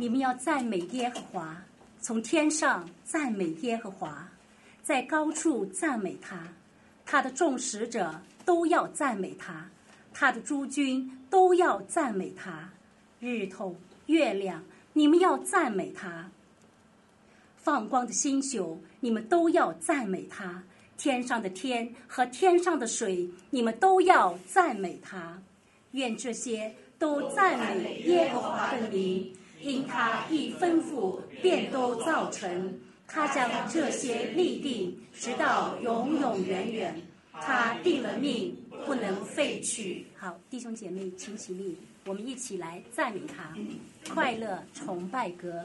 你们要赞美耶和华，从天上赞美耶和华，在高处赞美他，他的众使者都要赞美他，他的诸军都要赞美他，日头月亮你们要赞美他，放光的星宿你们都要赞美他，天上的天和天上的水你们都要赞美他。愿这些都赞美耶和华的名，因他一吩咐便都造成，他将这些立定直到永永远远，他定了命不能废去。好，弟兄姐妹请起立，我们一起来赞美他。快乐崇拜歌。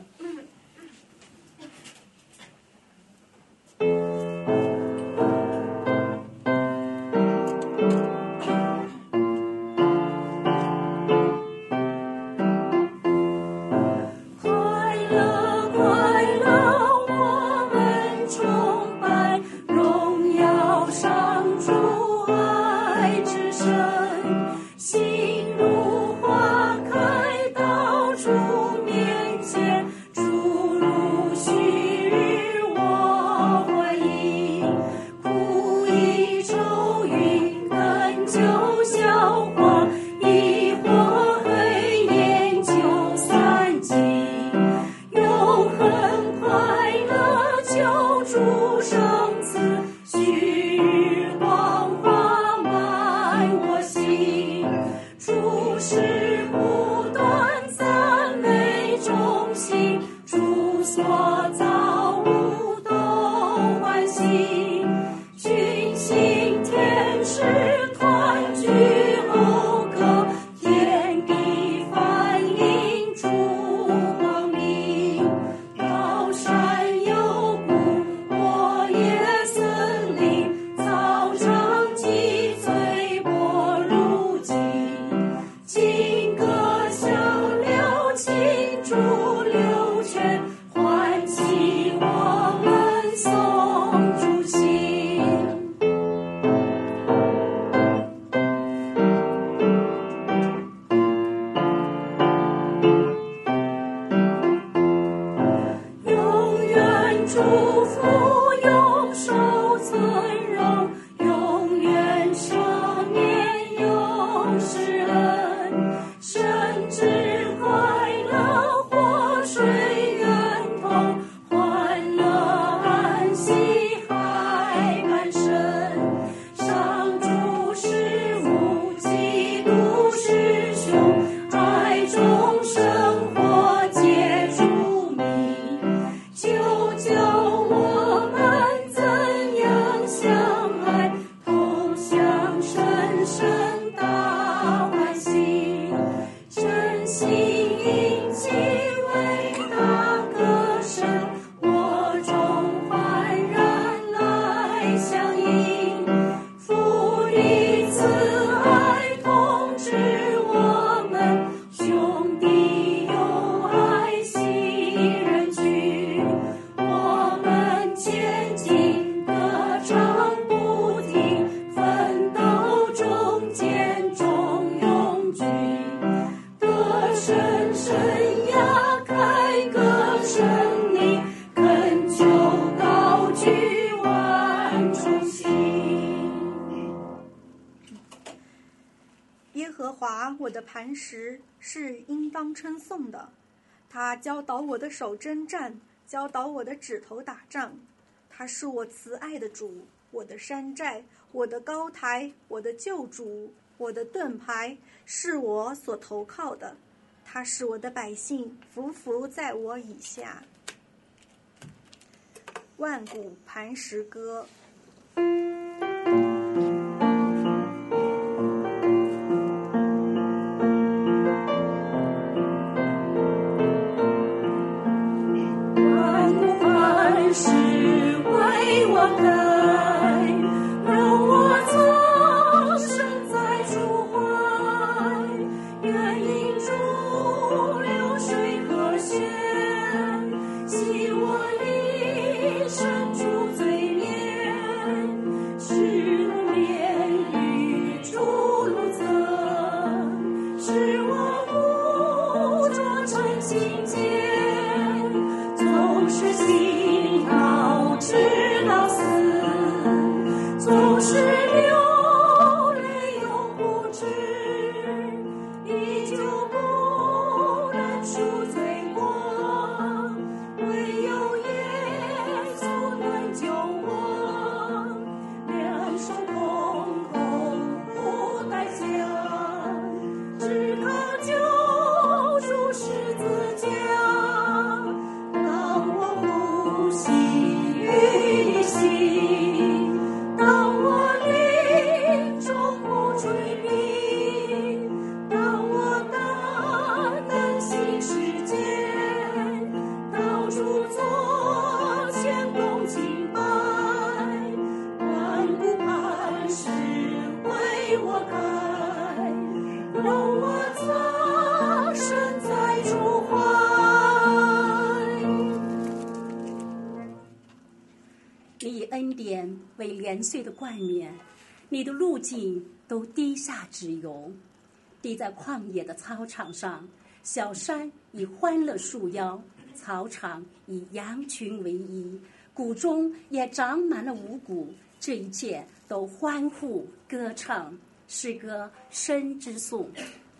我的磐石是应当称颂的，他教导我的手征战，教导我的指头打仗。他是我慈爱的主，我的山寨，我的高台，我的救主，我的盾牌，是我所投靠的。他是我的百姓，匍匐在我以下。万古磐石歌。 是为我开，让我藏身在主怀，愿引主流水和弦，洗我一生主罪孽，使我免于诸路曾，使我不着成心结。 年岁的冠冕，你的路径都低下之游。地在旷野的操场上，小山以欢乐束腰，草场以羊群为衣，谷中也长满了五谷，这一切都欢呼歌唱，诗歌深之颂。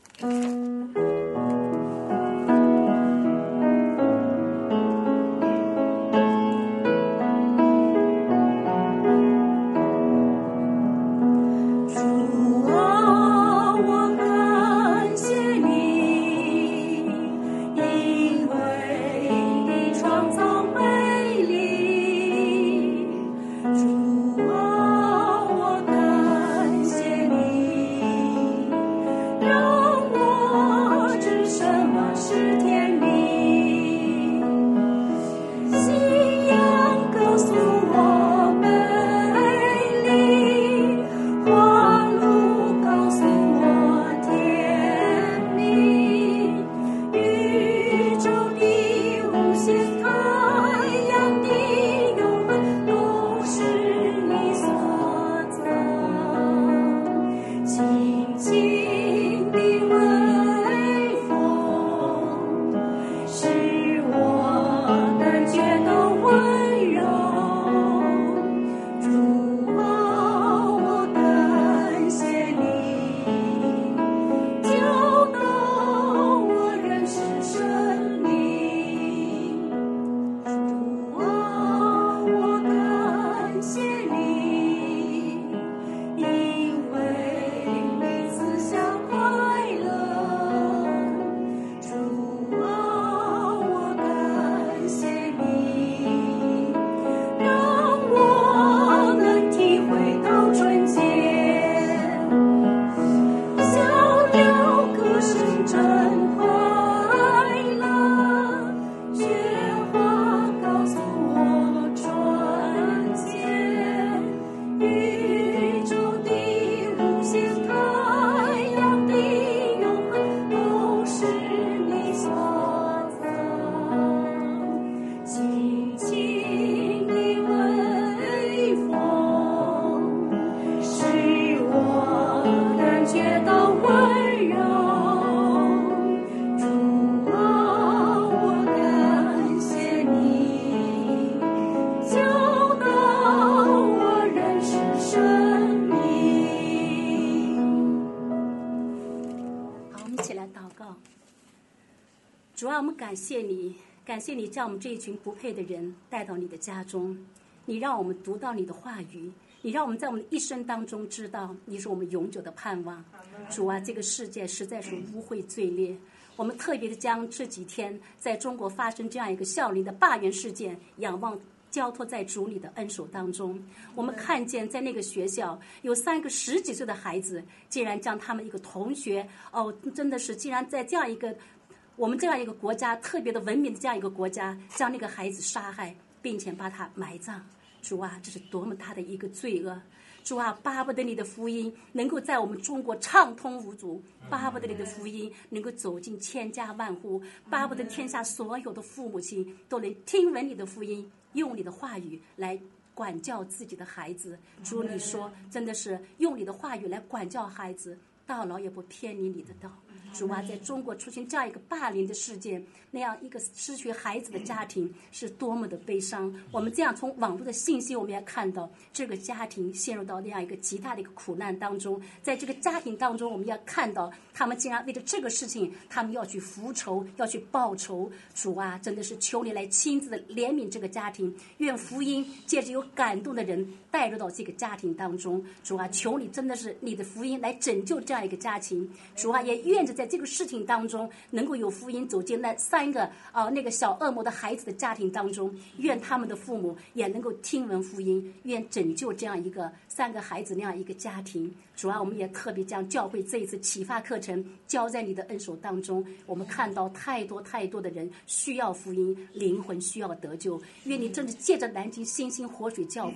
主啊，我们感谢你，感谢你将我们这一群不配的人带到你的家中，你让我们读到你的话语，你让我们在我们的一生当中知道你是我们永久的盼望。主啊，这个世界实在是污秽罪劣，我们特别的将这几天在中国发生这样一个校林的罢园事件仰望交托在主你的恩手当中。我们看见在那个学校有3个10几岁的孩子，竟然将他们一个同学，真的是竟然在这样一个我们这样一个国家特别的文明的这样一个国家，将那个孩子杀害，并且把他埋葬。主啊，这是多么大的一个罪恶！主啊，巴不得你的福音能够在我们中国畅通无阻，巴不得你的福音能够走进千家万户，巴不得天下所有的父母亲都能听闻你的福音，用你的话语来管教自己的孩子。主，你说真的是用你的话语来管教孩子，到老也不偏离你的道。主啊，在中国出现这样一个霸凌的事件，那样一个失去孩子的家庭是多么的悲伤。我们这样从网络的信息，我们也看到这个家庭陷入到那样一个极大的一个苦难当中。在这个家庭当中，我们要看到他们竟然为了这个事情，他们要去复仇，要去报仇。主啊，真的是求你来亲自的怜悯这个家庭，愿福音借着有感动的人带入到这个家庭当中。主啊，求你真的是你的福音来拯救这样一个家庭。主啊，也愿着在这个事情当中能够有福音走进那3个那个小恶魔的孩子的家庭当中，愿他们的父母也能够听闻福音，愿拯救这样一个3个孩子那样一个家庭。主啊，我们也特别将教会这一次启发课程交在你的恩手当中。我们看到太多太多的人需要福音，灵魂需要得救。愿你真的借着南京新兴活水教会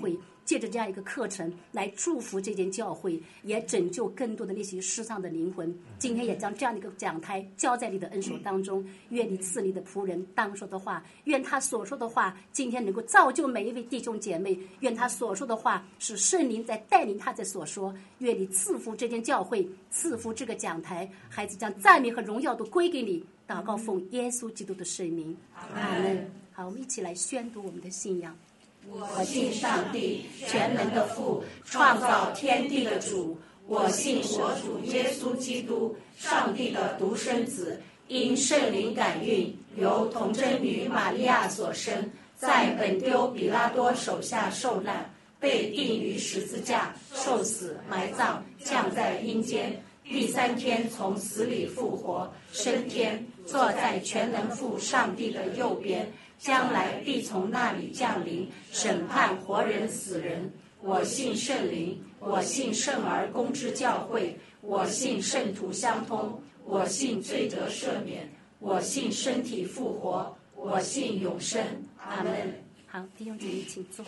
借着这样一个课程来祝福这间教会，也拯救更多的那些失丧的灵魂。今天也将这样的一个讲台交在你的恩手当中，愿你赐你的仆人当说的话，愿他所说的话今天能够造就每一位弟兄姐妹，愿他所说的话是圣灵在带领他在所说，愿你赐福这间教会，赐福这个讲台，孩子将赞美和荣耀都归给你。祷告奉耶稣基督的圣名，阿门。好，我们一起来宣读我们的信仰。 我信上帝，全能的父，创造天地的主。我信我主耶稣基督，上帝的独生子，因圣灵感孕，由童贞女玛利亚所生，在本丢彼拉多手下受难，被钉于十字架，受死，埋葬，降在阴间。第3天从死里复活，升天，坐在全能父上帝的右边，将来必从那里降临，审判活人死人。我信圣灵，我信圣而公之教会，我信圣徒相通，我信罪得赦免，我信身体复活，我信永生。阿门。 好，弟兄姐妹请坐。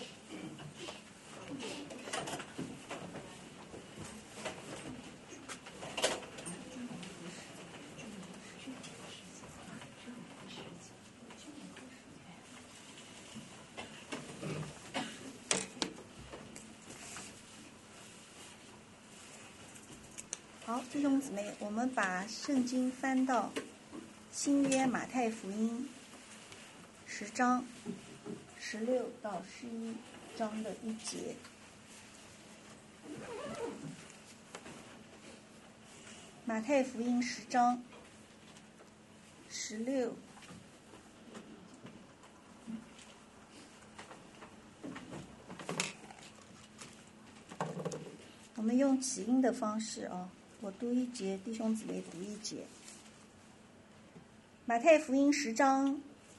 好，弟兄姊妹，我们把圣经翻到新约马太福音10章16到11章的1节。马太福音10章16。我们用起音的方式啊，我读1节，弟兄姊妹读1节。马太福音10章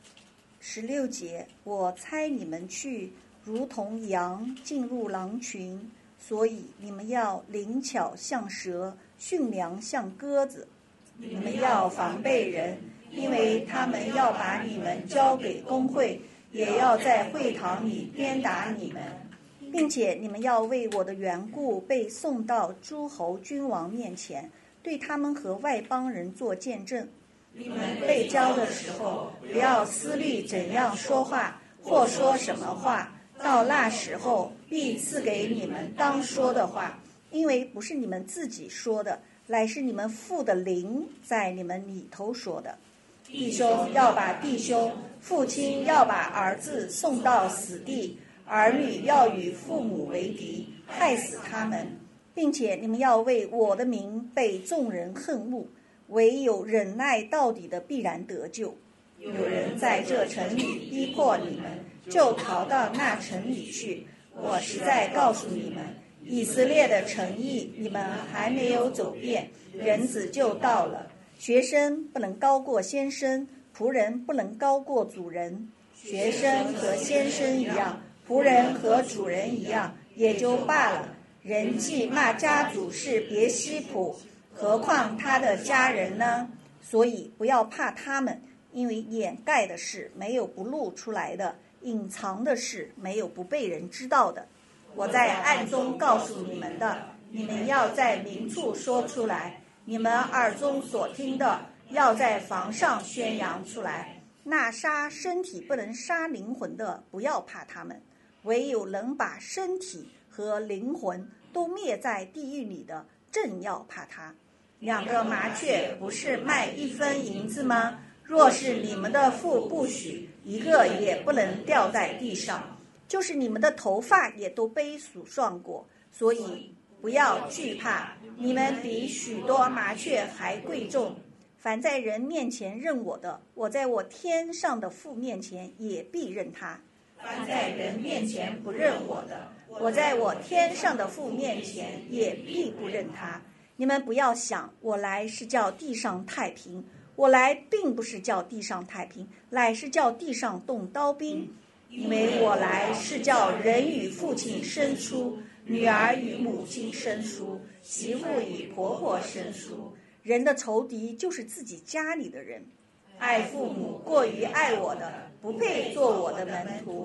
16节，我差你们去，如同羊进入狼群，所以你们要灵巧像蛇，驯良像鸽子。你们要防备人，因为他们要把你们交给公会，也要在会堂里鞭打你们，并且你们要为我的缘故被送到诸侯君王面前，对他们和外邦人做见证。你们被交的时候，不要思虑怎样说话，或说什么话，到那时候必赐给你们当说的话，因为不是你们自己说的，乃是你们父的灵在你们里头说的。弟兄要把弟兄，父亲要把儿子送到死地，儿女要与父母为敌，害死他们，并且你们要为我的名被众人恨恶，唯有忍耐到底的必然得救。有人在这城里逼迫你们，就逃到那城里去。我实在告诉你们，以色列的城邑你们还没有走遍，人子就到了。学生不能高过先生，仆人不能高过主人。学生和先生一样，仆人和主人一样，也就罢了。人既骂家主是别西卜，何况他的家人呢？所以不要怕他们，因为掩盖的事没有不露出来的，隐藏的事没有不被人知道的。我在暗中告诉你们的，你们要在明处说出来；你们耳中所听的，要在房上宣扬出来。那杀身体不能杀灵魂的，不要怕他们；唯有能把身体和灵魂都灭在地狱里的，正要怕他。2个麻雀不是卖1分银子吗？若是你们的父不许，一个也不能掉在地上。就是你们的头发也都被数算过，所以不要惧怕，你们比许多麻雀还贵重。凡在人面前认我的，我在我天上的父面前也必认他；凡在人面前不认我的，我在我天上的父面前也必不认他。你们不要想我来是叫地上太平，我来并不是叫地上太平，乃是叫地上动刀兵。因为我来是叫人与父亲生疏，女儿与母亲生疏，媳妇与婆婆生疏。人的仇敌就是自己家里的人。爱父母过于爱我的，不配做我的门徒；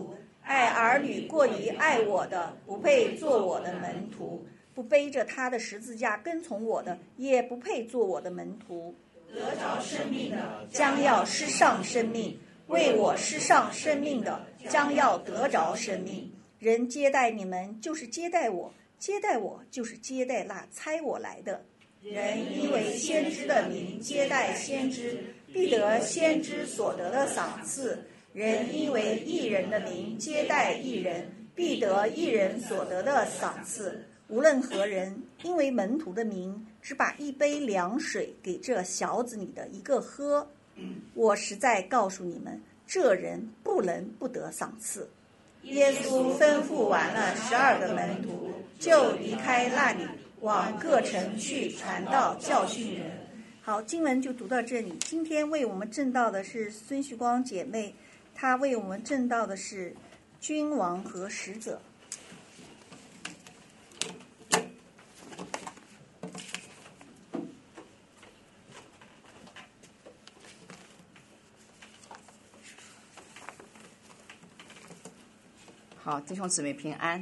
爱儿女过于爱我的，不配做我的门徒；不背着他的十字架跟从我的，也不配做我的门徒。 得着生命的， 将要失丧生命；为我失丧生命的，将要得着生命。人接待你们，就是接待我；接待我，就是接待那差我来的。人因为先知的名接待先知，必得先知所得的赏赐；人因为义人的名接待义人，必得义人所得的赏赐。无论何人，因为门徒的名，只把一杯凉水给这小子里的一个喝，我实在告诉你们，这人不能不得赏赐。耶稣吩咐完了12个门徒，就离开那里，往各城去传道教训人。好，经文就读到这里。今天为我们证道的是孙旭光姐妹，她为我们证道的是君王和使者。 好，弟兄姊妹平安。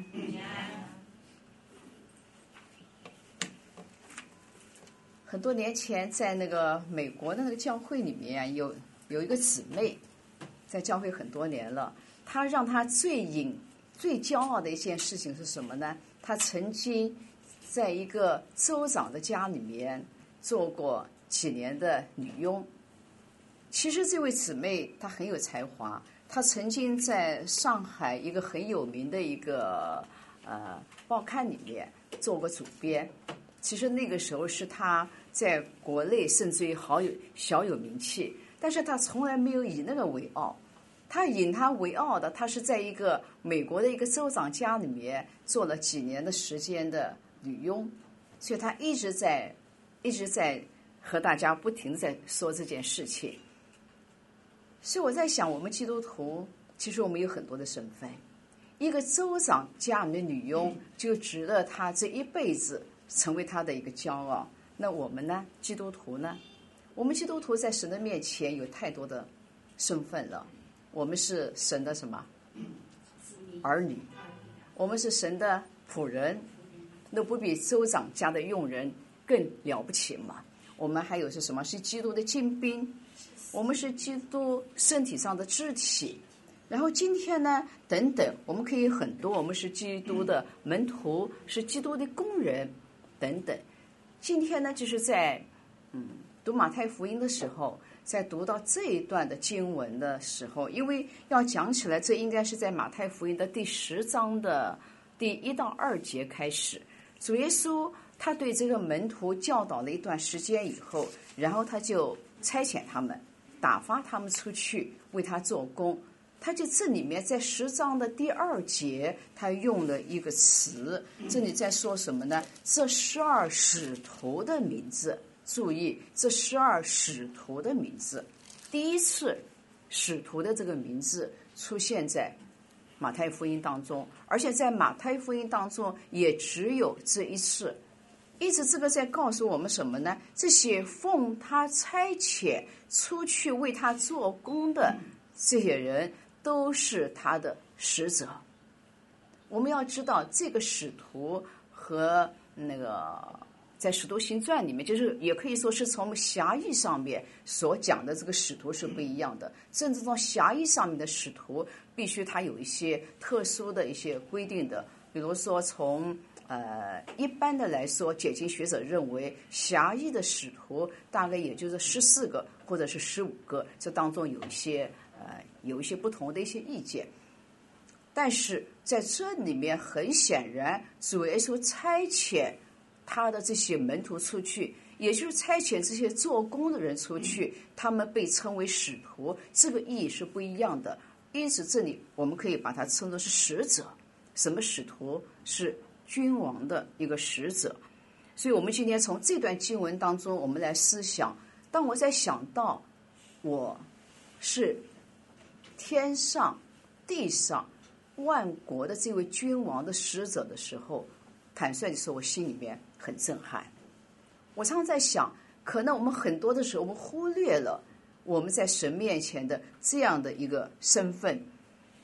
很多年前，在那个美国的那个教会里面，有一个姊妹，在教会很多年了。她让她最骄傲的一件事情是什么呢？她曾经在一个州长的家里面做过几年的女佣。其实这位姊妹她很有才华。他曾经在上海一个很有名的一个报刊里面做过主编。其实那个时候是他在国内甚至于小有名气，但是他从来没有以那个为傲。他为傲的，他是在一个美国的一个州长家里面做了几年的时间的女佣，所以他一直在和大家不停地在说这件事情。所以我在想，我们基督徒其实我们有很多的身份。一个州长家里的女佣就值得他这一辈子成为他的一个骄傲。那我们呢，基督徒呢？我们基督徒在神的面前有太多的身份了。我们是神的什么儿女？我们是神的仆人，那不比州长家的佣人更了不起吗？我们还有是什么？是基督的精兵。我们是基督身体上的肢体。然后今天呢，等等，我们可以很多，我们是基督的门徒，是基督的工人等等。今天呢，就是在读马太福音的时候，在读到这一段的经文的时候，因为要讲起来，这应该是在马太福音的第10章的第1到2节开始。主耶稣他对这个门徒教导了一段时间以后，然后他就差遣他们，打发他们出去为他做工。他就这里面在10章的第2节，他用了一个词，这里在说什么呢？这12使徒的名字，注意，这12使徒的名字，第一次使徒的这个名字出现在马太福音当中，而且在马太福音当中也只有这一次。因此这个在告诉我们什么呢？这些奉他差遣出去为他做工的这些人都是他的使者。我们要知道，这个使徒和那个在使徒行传里面，就是也可以说是从狭义上面所讲的这个使徒是不一样的。甚至从狭义上面的使徒必须他有一些特殊的一些规定的，比如说从一般的来说，解经学者认为狭义的使徒大概也就是14个或者是15个，这当中有一些不同的一些意见。但是在这里面很显然，主耶稣差遣他的这些门徒出去，也就是差遣这些做工的人出去，他们被称为使徒，这个意义是不一样的。因此这里我们可以把它称作是使者。什么使徒？是君王的一个使者。所以我们今天从这段经文当中，我们来思想，当我在想到我是天上地上万国的这位君王的使者的时候，坦率地说，我心里面很震撼。我常常在想，可能我们很多的时候，我们忽略了我们在神面前的这样的一个身份。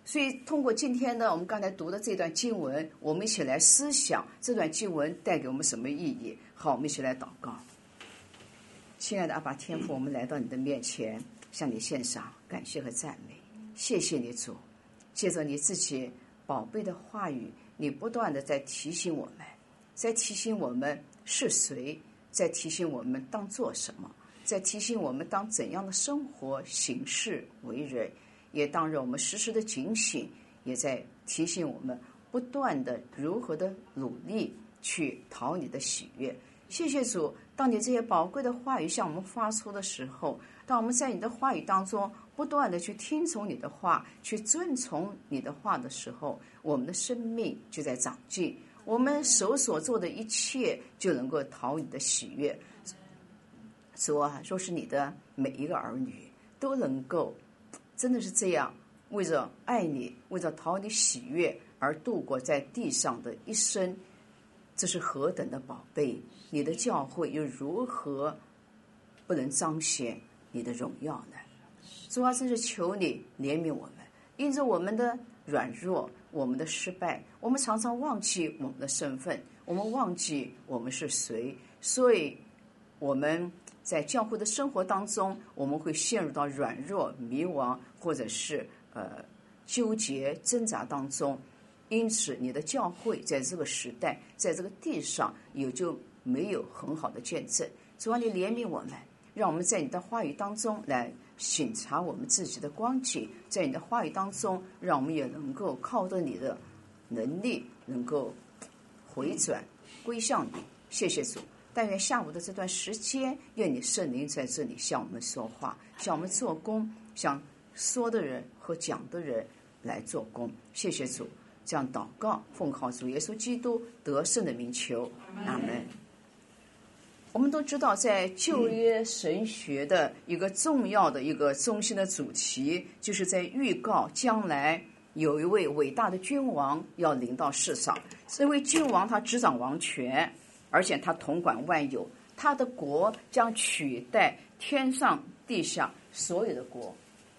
所以通过今天呢，我们刚才读的这段经文，我们一起来思想这段经文带给我们什么意义。好，我们一起来祷告。亲爱的阿爸天父，我们来到你的面前，向你献上感谢和赞美。谢谢你主，借着你自己宝贝的话语，你不断的在提醒我们，在提醒我们是谁，在提醒我们当做什么，在提醒我们当怎样的生活行事为人，也当让我们时时的警醒，也在提醒我们不断的如何的努力去讨你的喜悦。谢谢主，当你这些宝贵的话语向我们发出的时候，当我们在你的话语当中不断的去听从你的话，去遵从你的话的时候，我们的生命就在长进，我们手所做的一切就能够讨你的喜悦。主啊，若是你的每一个儿女都能够真的是这样，为着爱你，为着讨你喜悦而度过在地上的一生，这是何等的宝贝！你的教会又如何不能彰显你的荣耀呢？主啊，真是求你怜悯我们，因着我们的软弱，我们的失败，我们常常忘记我们的身份，我们忘记我们是谁，所以我们在教会的生活当中，我们会陷入到软弱、迷惘，或者是纠结、挣扎当中。因此，你的教会在这个时代，在这个地上也就没有很好的见证。主啊，你怜悯我们，让我们在你的话语当中来省察我们自己的光景，在你的话语当中，让我们也能够靠着你的能力，能够回转归向你。谢谢主。但愿下午的这段时间，愿你圣灵在这里向我们说话，向我们做工，向说的人和讲的人来做工。谢谢主，这样祷告，奉靠主耶稣基督得胜的名求，阿门。我们都知道，在旧约神学的一个重要的一个中心的主题，就是在预告将来有一位伟大的君王要临到世上。这位君王他执掌王权，而且他统管万有，他的国将取代天上地下所有的国。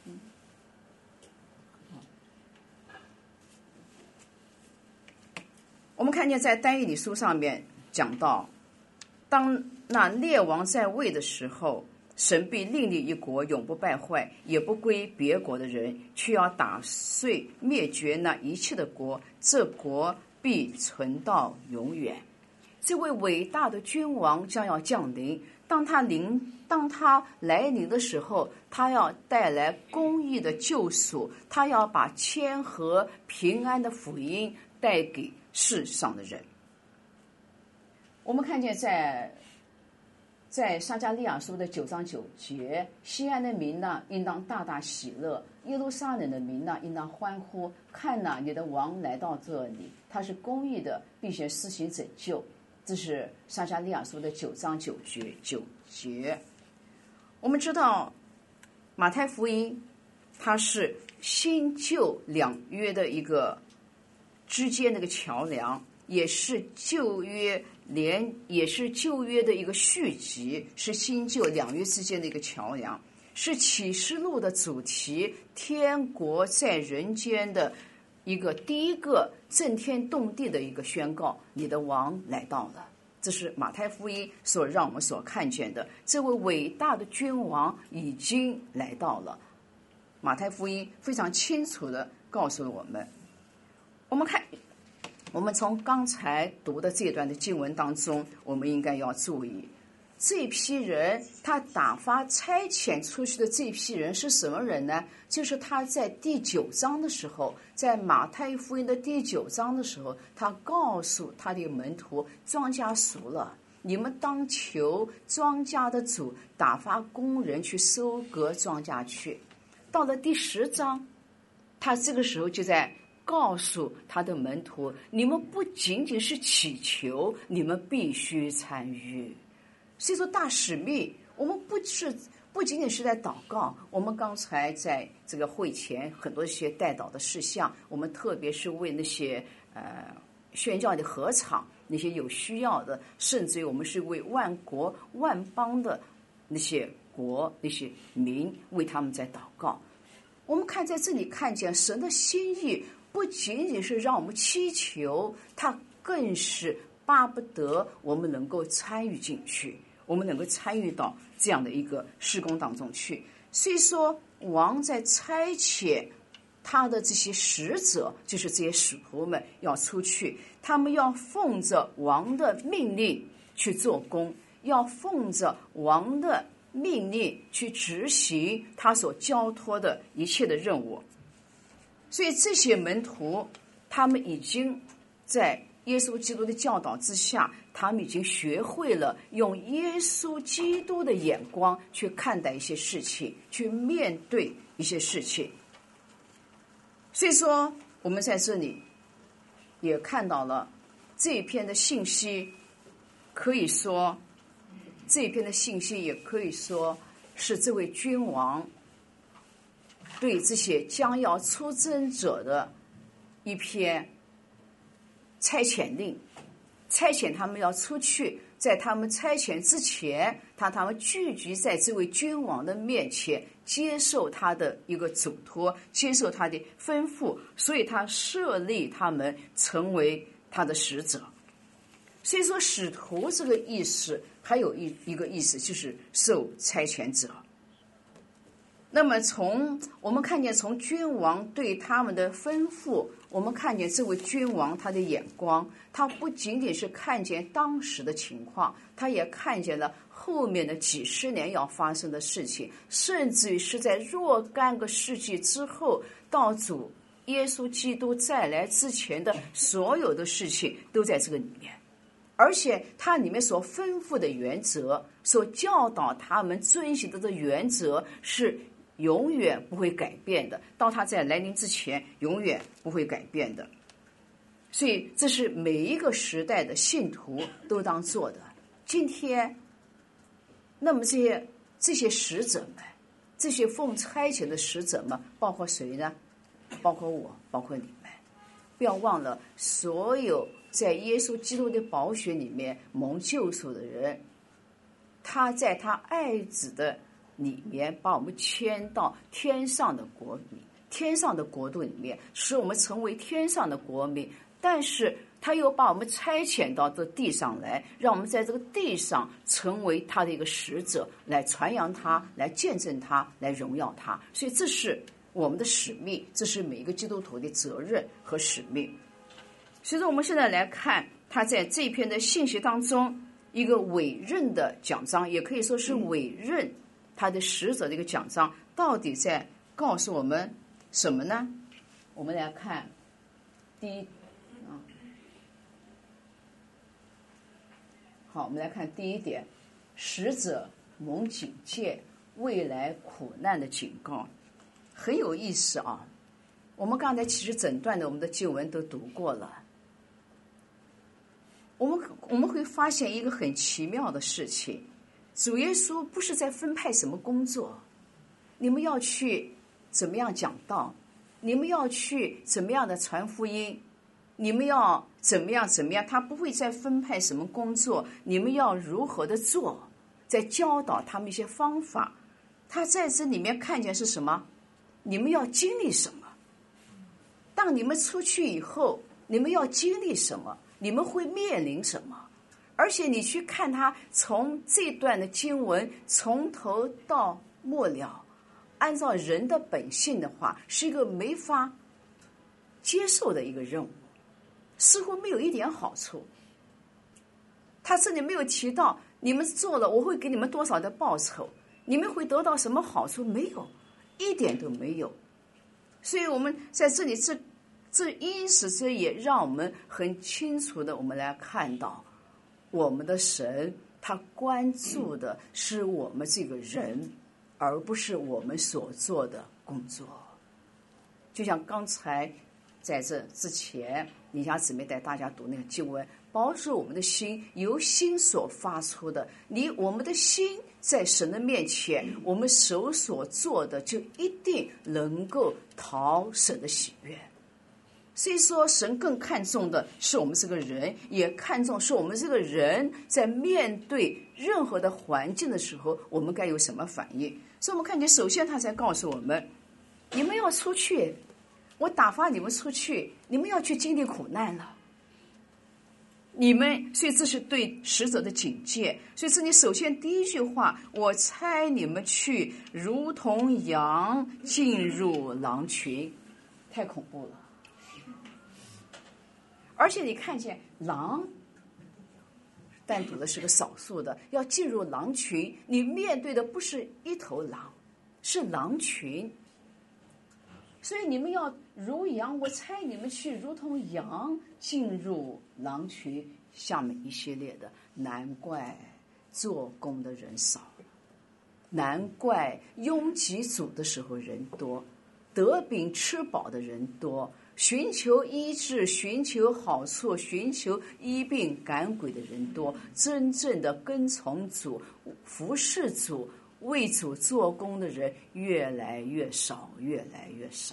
我们看见在但以理书上面讲到，当那列王在位的时候，神必另立一国，永不败坏，也不归别国的人，却要打碎灭绝那一切的国，这国必存到永远。这位伟大的君王将要降临，当他来临的时候，他要带来公义的救赎，他要把谦和平安的福音带给世上的人。我们看见在撒迦利亚书的9章9节，西安的民哪，应当大大喜乐；耶路撒冷的民哪，应当欢呼。看哪，你的王来到这里，他是公义的，必须施行拯救。这是撒迦利亚书的9章9节。我们知道马太福音它是新旧两约的一个之间的一个桥梁，也是旧约的一个续集，是新旧两约之间的一个桥梁，是启示录的主题，天国在人间的第一个震天动地的一个宣告，你的王来到了。这是马太福音所让我们所看见的，这位伟大的君王已经来到了。马太福音非常清楚地告诉了我们。我们从刚才读的这段的经文当中，我们应该要注意，这批人他打发差遣出去的这批人是什么人呢？就是他在第9章的时候，在马太福音的第9章的时候，他告诉他的门徒，庄稼熟了，你们当求庄稼的主打发工人去收割庄稼去。到了第10章，他这个时候就在告诉他的门徒，你们不仅仅是祈求，你们必须参与。所以说大使命，我们不仅仅是在祷告，我们刚才在这个会前很多一些代祷的事项，我们特别是为那些宣教的合场，那些有需要的，甚至于我们是为万国万邦的那些国那些民，为他们在祷告。 我们看在这里看见神的心意，不仅仅是让我们祈求，他更是巴不得我们能够参与进去，我们能够参与到这样的一个事工当中去。所以说王在差遣他的这些使者，就是这些使徒们要出去，他们要奉着王的命令去做工，要奉着王的命令去执行他所交托的一切的任务。所以这些门徒他们已经在耶稣基督的教导之下，他们已经学会了用耶稣基督的眼光去看待一些事情，去面对一些事情。所以说我们在这里也看到了这一篇的信息，可以说这一篇的信息也可以说是这位君王对这些将要出征者的一篇差遣令，差遣他们要出去，在他们差遣之前，他们聚集在这位君王的面前，接受他的一个嘱托，接受他的吩咐，所以他设立他们成为他的使者。所以说使徒这个意思还有一个意思，就是受差遣者。那么我们看见从君王对他们的吩咐，我们看见这位君王他的眼光，他不仅仅是看见当时的情况，他也看见了后面的几十年要发生的事情，甚至于是在若干个世纪之后，到主耶稣基督再来之前的所有的事情都在这个里面。而且它里面所吩咐的原则，所教导他们遵循的原则是永远不会改变的，到他在来临之前永远不会改变的。所以这是每一个时代的信徒都当做的。今天那么这些使者们，这些奉差遣的使者们，包括谁呢？包括我，包括你们。不要忘了，所有在耶稣基督的宝血里面蒙救赎的人，他在他爱子的里面把我们迁到天上的国里，天上的国度里面，使我们成为天上的国民。但是他又把我们差遣到这地上来，让我们在这个地上成为他的一个使者，来传扬他，来见证他，来荣耀他。所以这是我们的使命，这是每一个基督徒的责任和使命。所以说我们现在来看他在这一篇的信息当中一个委任的奖章，也可以说是委任他的使者的一个奖章，到底在告诉我们什么呢？我们来看我们来看第一点，使者蒙警戒，未来苦难的警告。很有意思啊！我们刚才其实整段的我们的经文都读过了，我们会发现一个很奇妙的事情，主耶稣不是在分派什么工作，你们要去怎么样讲道，你们要去怎么样的传福音，你们要怎么样，他不会再分派什么工作，你们要如何的做，在教导他们一些方法。他在这里面看见是什么？你们要经历什么？当你们出去以后，你们要经历什么？你们会面临什么？而且你去看他从这段的经文从头到末了，按照人的本性的话，是一个没法接受的一个任务，似乎没有一点好处。他这里没有提到你们做了我会给你们多少的报酬，你们会得到什么好处，没有，一点都没有。所以我们在这里这因此这也让我们很清楚的我们来看到，我们的神他关注的是我们这个人，而不是我们所做的工作。就像刚才在这之前李家姊妹带大家读那个经文，保守我们的心由心所发出的，我们的心在神的面前，我们手所做的就一定能够讨神的喜悦。所以说神更看重的是我们这个人，也看重是我们这个人在面对任何的环境的时候，我们该有什么反应。所以我们看见首先他才告诉我们， 你们要出去，我打发你们出去，你们要去经历苦难了。你们，所以这是对使者的警戒。所以这里首先第一句话，我差你们去，如同羊进入狼群，太恐怖了。而且你看见狼单独的是个少数的，要进入狼群，你面对的不是一头狼，是狼群。所以你们要如羊，我差你们去，如同羊进入狼群。下面一系列的，难怪做工的人少了，难怪拥挤主的时候人多，得饼吃饱的人多，寻求医治、寻求好处、寻求医病赶鬼的人多，真正的跟从主、服侍主、为主做工的人越来越少，越来越少。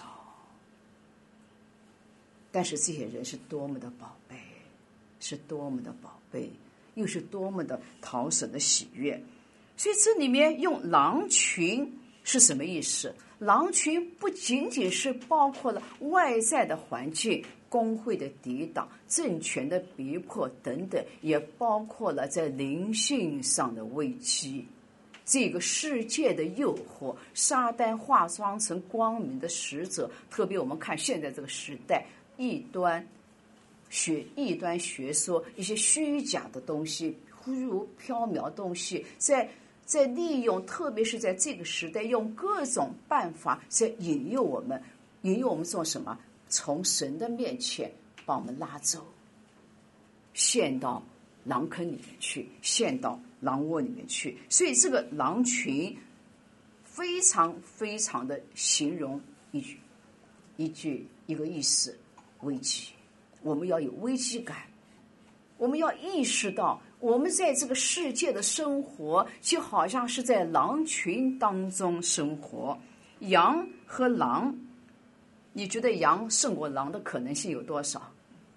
但是这些人是多么的宝贝，是多么的宝贝，又是多么的讨神的喜悦。所以这里面用狼群是什么意思？狼群不仅仅是包括了外在的环境、工会的抵挡、政权的逼迫等等，也包括了在灵性上的危机。这个世界的诱惑，撒旦化妆成光明的使者，特别我们看现在这个时代，异端学说，一些虚假的东西，虚无缥缈东西，在利用，特别是在这个时代，用各种办法在引诱我们做什么？从神的面前把我们拉走，陷到狼坑里面去，陷到狼窝里面去。所以这个狼群非常非常的形容一个意思，危机。我们要有危机感，我们要意识到我们在这个世界的生活就好像是在狼群当中生活。羊和狼，你觉得羊胜过狼的可能性有多少？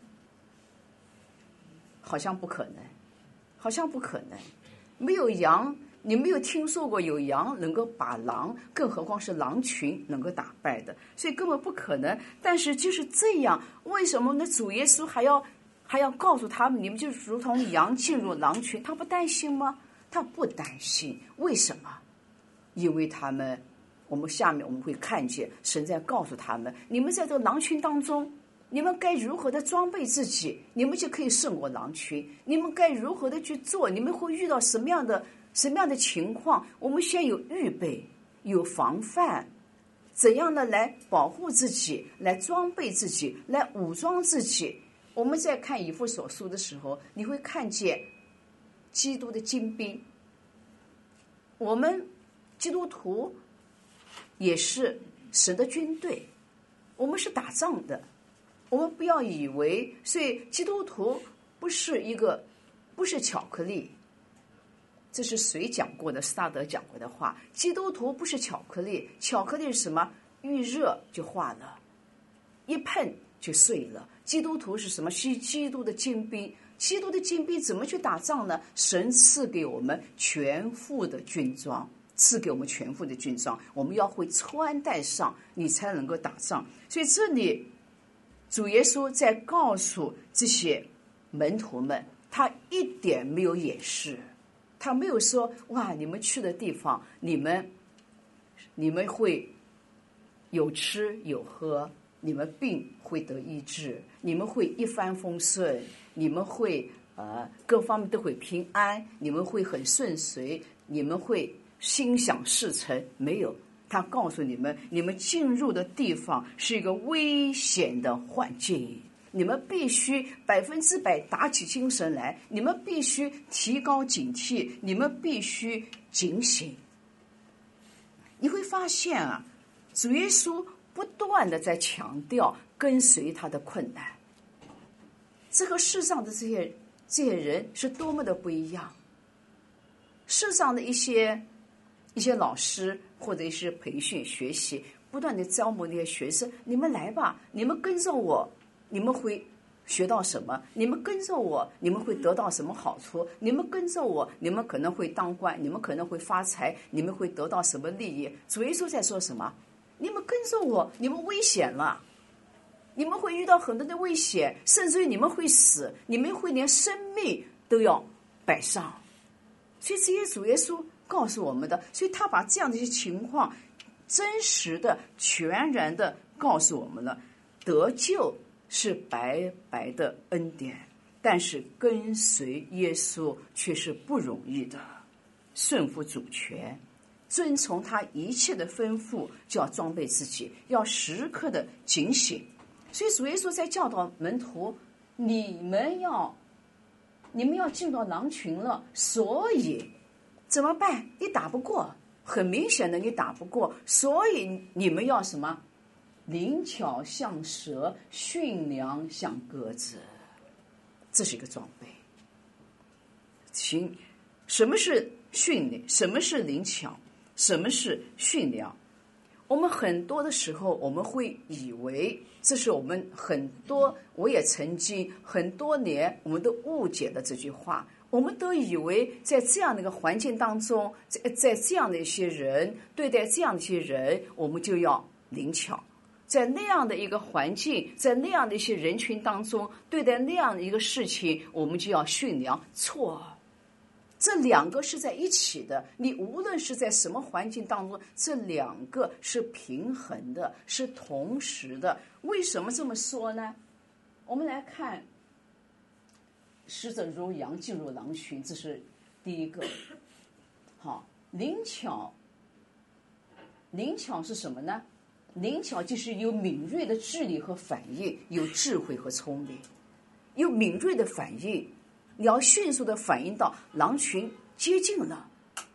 好像不可能，好像不可能。没有羊，你没有听说过有羊能够把狼，更何况是狼群能够打败的，所以根本不可能。但是就是这样，为什么呢？主耶稣还要告诉他们，你们就如同羊进入狼群，他不担心吗？他不担心。为什么？因为我们下面我们会看见神在告诉他们，你们在这个狼群当中，你们该如何的装备自己，你们就可以胜过狼群。你们该如何的去做，你们会遇到什么样的情况，我们先有预备，有防范，怎样的来保护自己，来装备自己，来武装自己。我们在看以弗所书的时候，你会看见基督的精兵。我们基督徒也是神的军队，我们是打仗的。我们不要以为，所以基督徒不是巧克力。这是谁讲过的？斯大德讲过的话。基督徒不是巧克力，巧克力是什么？遇热就化了，一碰就碎了。基督徒是什么？是基督的精兵。基督的精兵怎么去打仗呢？神赐给我们全副的军装，我们要会穿戴上，你才能够打仗。所以这里主耶稣在告诉这些门徒们，他一点没有掩饰，他没有说哇，你们去的地方，你们会有吃有喝，你们病会得医治，你们会一帆风顺，你们会各方面都会平安，你们会很顺遂，你们会心想事成。没有，他告诉你们，你们进入的地方是一个危险的环境，你们必须100%打起精神来，你们必须提高警惕，你们必须警醒。你会发现啊，主耶稣不断的在强调跟随他的困难。这和世上的这些人是多么的不一样。世上的一些老师或者一些培训学习，不断的招募那些学生，你们来吧，你们跟着我，你们会学到什么？你们跟着我，你们会得到什么好处？你们跟着我，你们可能会当官，你们可能会发财，你们会得到什么利益？主耶稣在说什么？ 你们跟着我，你们危险了，你们会遇到很多的危险，甚至于你们会死，你们会连生命都要摆上。所以这些主耶稣告诉我们的，所以他把这样的一些情况真实的全然的告诉我们了。得救是白白的恩典，但是跟随耶稣却是不容易的。顺服主权，遵从他一切的吩咐，就要装备自己，要时刻的警醒。所以主耶稣在教导门徒，你们要进到狼群了，所以怎么办？你打不过，很明显的你打不过，所以你们要什么？灵巧像蛇，驯良像鸽子。这是一个装备。行，什么是训练？什么是灵巧？什么是驯良？我们很多的时候，我们会以为这是我们很多，我也曾经很多年，我们都误解了这句话。我们都以为在这样的一个环境当中，在这样的一些人对待这样的一些人，我们就要灵巧。在那样的一个环境，在那样的一些人群当中，对待那样的一个事情，我们就要驯良。错，这两个是在一起的。你无论是在什么环境当中，这两个是平衡的，是同时的。为什么这么说呢？我们来看，使者如羊进入狼群，这是第一个。好，灵巧是什么呢？灵巧就是有敏锐的智力和反应，有智慧和聪明，有敏锐的反应，你要迅速的反应到狼群接近了，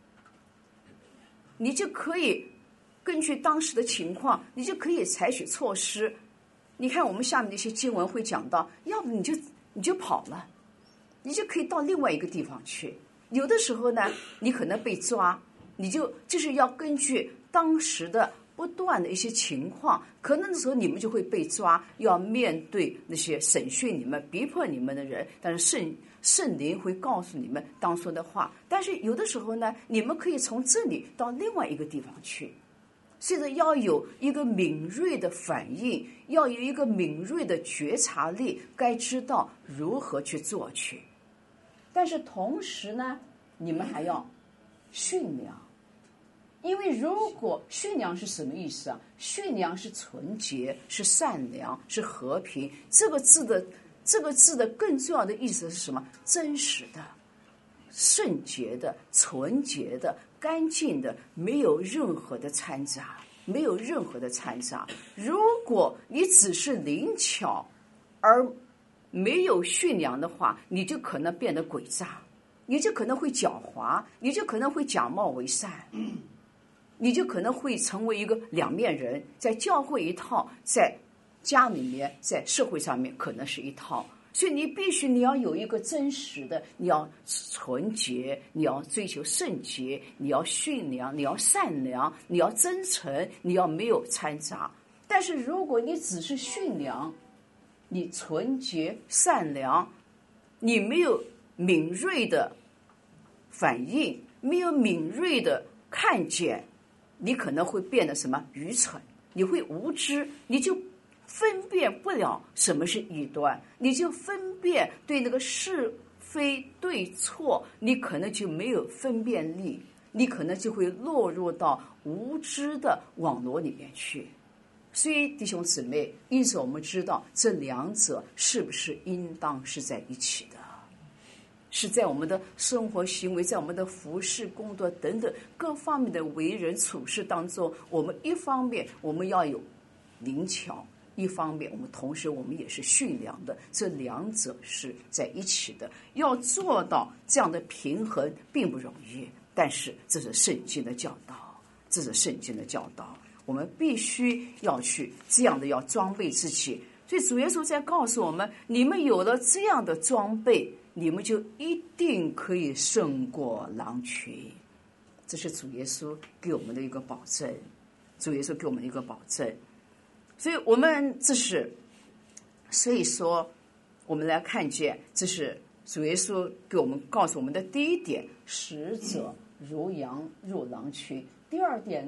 你就可以根据当时的情况，你就可以采取措施。你看我们下面的一些经文会讲到，要不你就跑了，你就可以到另外一个地方去。有的时候呢，你可能被抓，你就是要根据当时的不断的一些情况，可能的时候你们就会被抓，要面对那些审讯你们、逼迫你们的人，但是圣灵会告诉你们当说的话。但是有的时候呢，你们可以从这里到另外一个地方去，所以要有一个敏锐的反应，要有一个敏锐的觉察力，该知道如何去做去。但是同时呢，你们还要驯良。因为如果驯良是什么意思啊？驯良是纯洁，是善良，是和平。这个字的更重要的意思是什么？真实的、圣洁的、纯洁的、干净的，没有任何的掺杂，没有任何的掺杂。如果你只是灵巧而没有驯良的话，你就可能变得诡诈，你就可能会狡猾，你就可能会假冒为善。你就可能会成为一个两面人，在教会一套，在家里面，在社会上面可能是一套。所以你要有一个真实的，你要纯洁，你要追求圣洁，你要驯良，你要善良，你要真诚，你要没有掺杂。但是如果你只是驯良，你纯洁善良，你没有敏锐的反应，没有敏锐的看见，你可能会变得什么愚蠢，你会无知，你就分辨不了什么是异端，你就分辨对那个是非对错，你可能就没有分辨力，你可能就会落入到无知的网络里面去。所以弟兄姊妹，因此我们知道这两者是不是应当是在一起的，是在我们的生活行为，在我们的服事工作等等各方面的为人处事当中，我们一方面我们要有灵巧，一方面我们同时我们也是驯良的，这两者是在一起的。要做到这样的平衡并不容易，但是这是圣经的教导，这是圣经的教导，我们必须要去这样的要装备自己。所以主耶稣在告诉我们，你们有了这样的装备，你们就一定可以胜过狼群。这是主耶稣给我们的一个保证，主耶稣给我们一个保证。所以我们所以说我们来看见，这是主耶稣给我们告诉我们的第一点，使者如羊入狼群。第二点呢，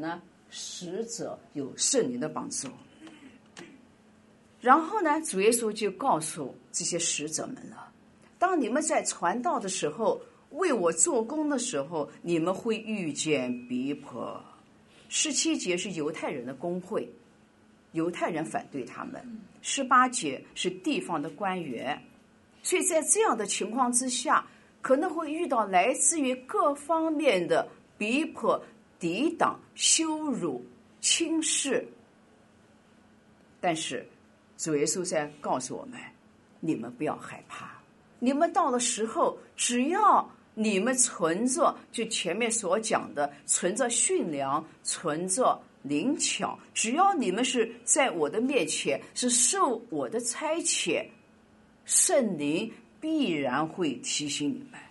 使者有圣灵的帮助。然后呢，主耶稣就告诉这些使者们了，当你们在传道的时候，为我做工的时候，你们会遇见逼迫。17节是犹太人的公会，犹太人反对他们。18节是地方的官员。所以在这样的情况之下，可能会遇到来自于各方面的逼迫、抵挡、羞辱、轻视。但是主耶稣在告诉我们，你们不要害怕，你们到了时候，只要你们存着就前面所讲的，存着驯良，存着灵巧，只要你们是在我的面前，是受我的差遣，圣灵必然会提醒你们，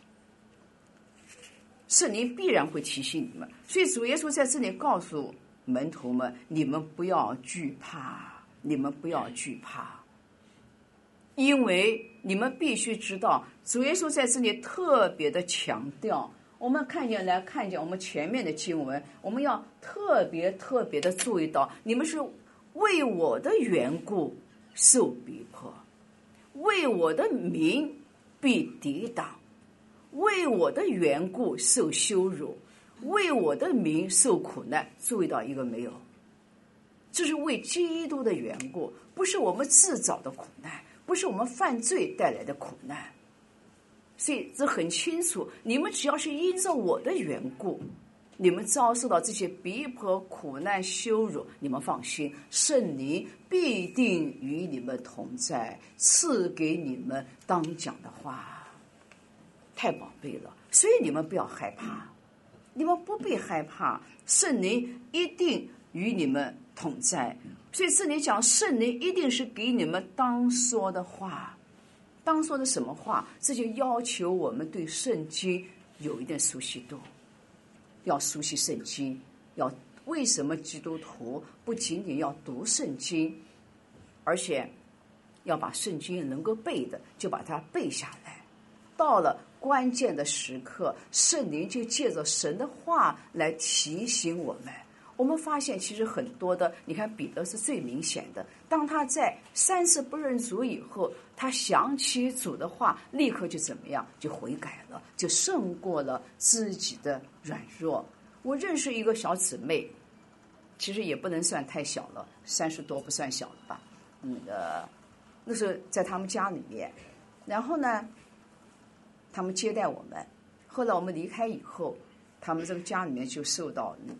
圣灵必然会提醒你们。所以主耶稣在这里告诉门徒们，你们不要惧怕，你们不要惧怕，因为你们必须知道，主耶稣在这里特别的强调，我们看见我们前面的经文，我们要特别的注意到，你们是为我的缘故受逼迫，为我的名必抵挡，为我的缘故受羞辱，为我的名受苦难。注意到一个没有？这是为基督的缘故，不是我们自找的苦难，不是我们犯罪带来的苦难。所以这很清楚，你们只要是因着我的缘故，你们遭受到这些逼迫、苦难、羞辱，你们放心，圣灵必定与你们同在，赐给你们当讲的话。太宝贝了，所以你们不要害怕，你们不必害怕，圣灵一定与你们同在。所以这里讲圣灵一定是给你们当说的话，当说的什么话？这就要求我们对圣经有一点熟悉度，要熟悉圣经。为什么基督徒不仅仅要读圣经，而且要把圣经能够背的就把它背下来，到了关键的时刻，圣灵就借着神的话来提醒我们。我们发现其实很多的，你看彼得是最明显的，当他在3次不认主以后，他想起主的话，立刻就怎么样，就悔改了，就胜过了自己的软弱。我认识一个小姊妹，其实也不能算太小了，30多不算小了吧。那时候在他们家里面，然后呢他们接待我们，后来我们离开以后，他们这个家里面就受到那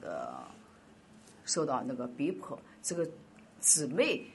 个逼迫。这个姊妹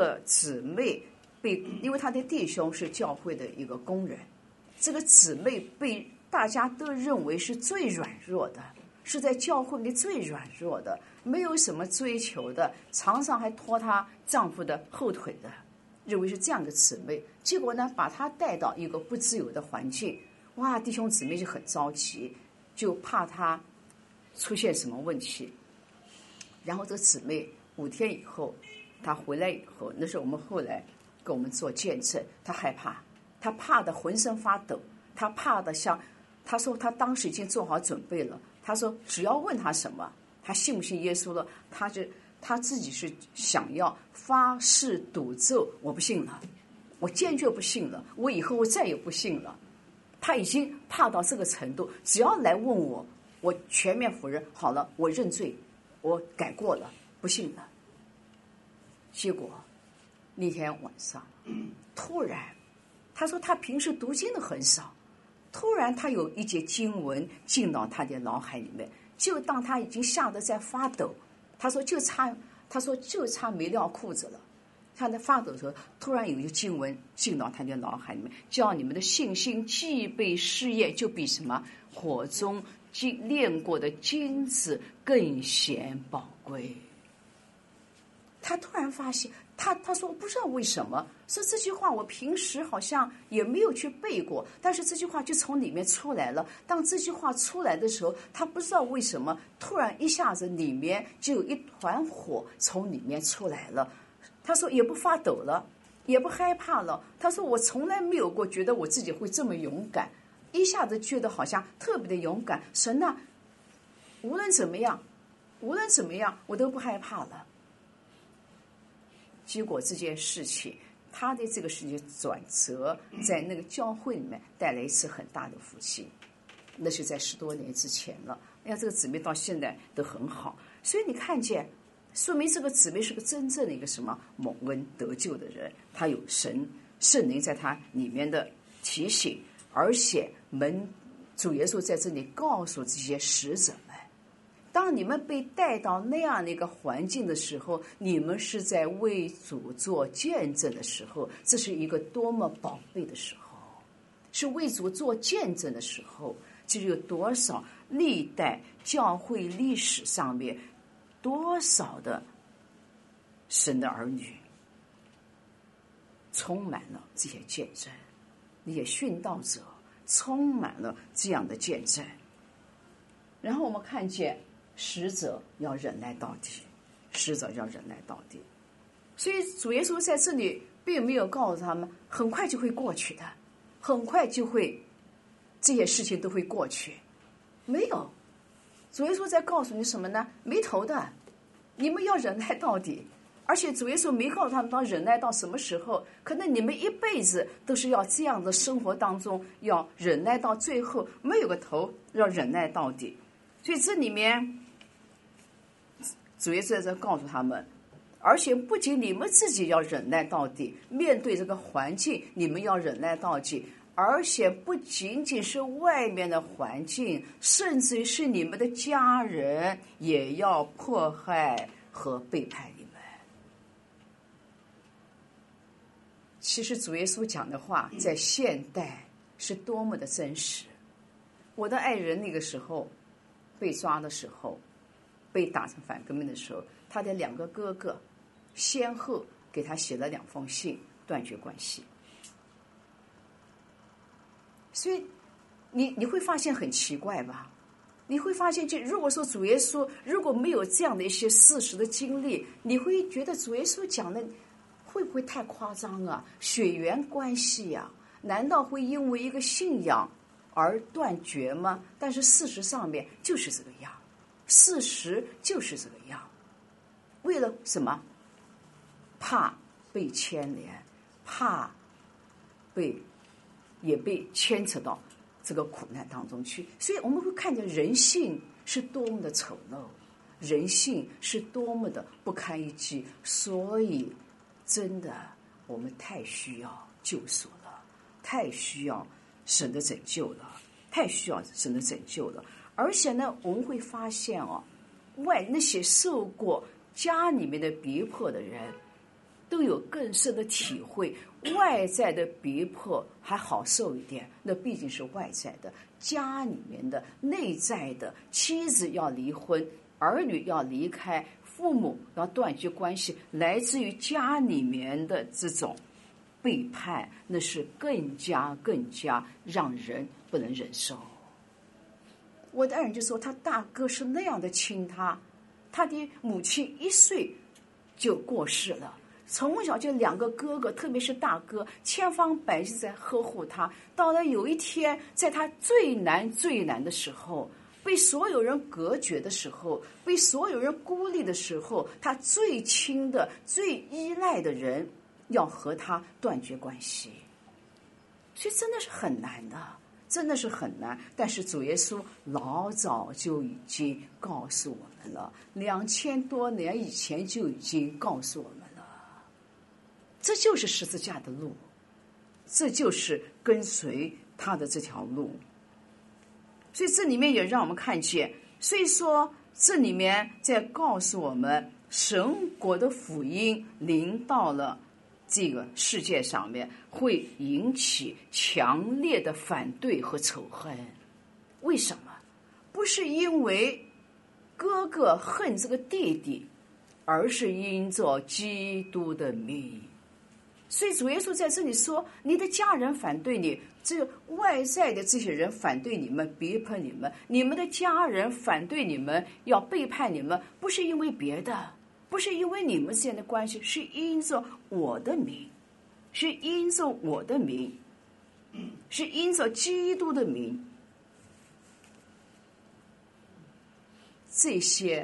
因为她的弟兄是教会的一个工人，这个姊妹被大家都认为是最软弱的，是在教会里最软弱的，没有什么追求的，常常还拖她丈夫的后腿的，认为是这样的姊妹。结果呢，把她带到一个不自由的环境，哇，弟兄姊妹就很着急，就怕她出现什么问题。然后这个姊妹5天以后，她回来以后，那是我们后来跟我们做见证，她害怕，她怕的浑身发抖，她怕的像，她说她当时已经做好准备了，她说只要问她什么，她信不信耶稣了，她自己是想要发誓赌咒，我不信了，我坚决不信了，我以后我再也不信了。她已经怕到这个程度，只要来问我，我全面否认，好了，我认罪，我改过了，不信了。结果那天晚上突然，他说他平时读经的很少，突然他有一节经文进到他的脑海里面，就当他已经吓得在发抖，他说就差没撂裤子了。他在发抖的时候，突然有一个经文进到他的脑海里面，叫你们的信心既被试验，就比什么火中炼过的金子更显宝贵。他突然发现，他说我不知道为什么，说这句话我平时好像也没有去背过，但是这句话就从里面出来了。当这句话出来的时候，他不知道为什么，突然一下子里面就有一团火从里面出来了。他说也不发抖了，也不害怕了。他说我从来没有过觉得我自己会这么勇敢，一下子觉得好像特别的勇敢。神啊，无论怎么样， 无论怎么样我都不害怕了。结果这件事情，他的这个世界转折，在那个教会里面带来一次很大的福气，那是在10多年之前了。哎呀，这个姊妹到现在都很好，所以你看见，说明这个姊妹是个真正的一个什么蒙恩得救的人，他有圣灵在他里面的提醒，而且主耶稣在这里告诉这些使者们，当你们被带到那样的一个环境的时候，你们是在为主做见证的时候，这是一个多么宝贝的时候，是为主做见证的时候。就有多少历代教会历史上面多少的神的儿女充满了这些见证，那些殉道者充满了这样的见证。然后我们看见使者要忍耐到底，使者要忍耐到底。所以主耶稣在这里并没有告诉他们很快就会过去的，很快就会这些事情都会过去，没有。主耶稣在告诉你什么呢？没头的，你们要忍耐到底。而且主耶稣没告诉他们要忍耐到什么时候，可能你们一辈子都是要这样的生活当中，要忍耐到最后，没有个头，要忍耐到底。所以这里面主耶稣在这告诉他们，而且不仅你们自己要忍耐到底，面对这个环境你们要忍耐到底，而且不仅仅是外面的环境，甚至是你们的家人也要迫害和背叛你们。其实主耶稣讲的话在现代是多么的真实。我的爱人那个时候被抓的时候，被打成反革命的时候，他的2个哥哥先后给他写了2封信，断绝关系。所以你会发现很奇怪吧？你会发现，就如果说主耶稣如果没有这样的一些事实的经历，你会觉得主耶稣讲的会不会太夸张啊？血缘关系啊，难道会因为一个信仰而断绝吗？但是事实上面就是这个样，事实就是这个样。为了什么？怕被牵连，怕也被牵扯到这个苦难当中去。所以我们会看见人性是多么的丑陋，人性是多么的不堪一击。所以真的我们太需要救赎了，太需要神的拯救了，太需要神的拯救了。而且呢，我们会发现那些受过家里面的逼迫的人都有更深的体会，外在的逼迫还好受一点，那毕竟是外在的，家里面的内在的，妻子要离婚，儿女要离开，父母要断绝关系，来自于家里面的这种背叛，那是更加让人不能忍受。我的爱人就说他大哥是那样的亲他的母亲1岁就过世了，从小就2个哥哥，特别是大哥千方百计在呵护他，到了有一天在他最难的时候，被所有人隔绝的时候，被所有人孤立的时候，他最亲的最依赖的人要和他断绝关系。所以真的是很难的，真的是很难。但是主耶稣老早就已经告诉我们了，2000多年以前就已经告诉我们了，这就是十字架的路，这就是跟随他的这条路。所以这里面也让我们看见，所以说这里面在告诉我们，神国的福音临到了这个世界上面，会引起强烈的反对和仇恨。为什么？不是因为哥哥恨这个弟弟，而是因着基督的名。所以主耶稣在这里说，你的家人反对你，这个外在的这些人反对你们，逼迫你们，你们的家人反对你们，要背叛你们，不是因为别的，不是因为你们之间的关系，是因着我的名，是因着我的名，是因着基督的名。这些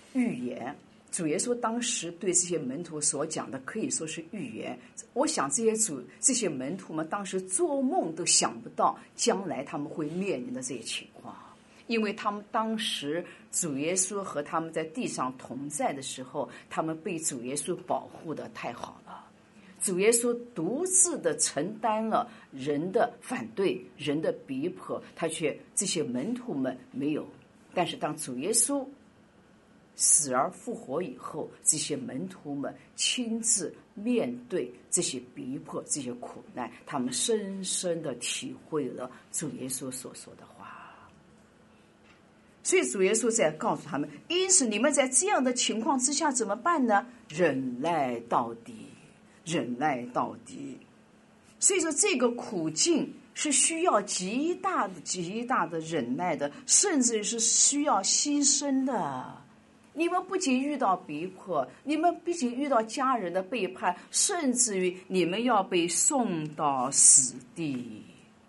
预言。主耶稣当时对这些门徒所讲的可以说是预言。我想这些门徒们当时做梦都想不到将来他们会面临的这些情况，因为他们当时主耶稣和他们在地上同在的时候，他们被主耶稣保护的太好了。主耶稣独自的承担了人的反对、人的逼迫，这些门徒们没有。但是当主耶稣死而复活以后，这些门徒们亲自面对这些逼迫、这些苦难，他们深深的体会了主耶稣所说的话。所以主耶稣在告诉他们，因此你们在这样的情况之下怎么办呢？忍耐到底，忍耐到底。所以说这个苦境是需要极大的忍耐的，甚至是需要牺牲的。你们不仅遇到逼迫，你们不仅遇到家人的背叛，甚至于你们要被送到死地。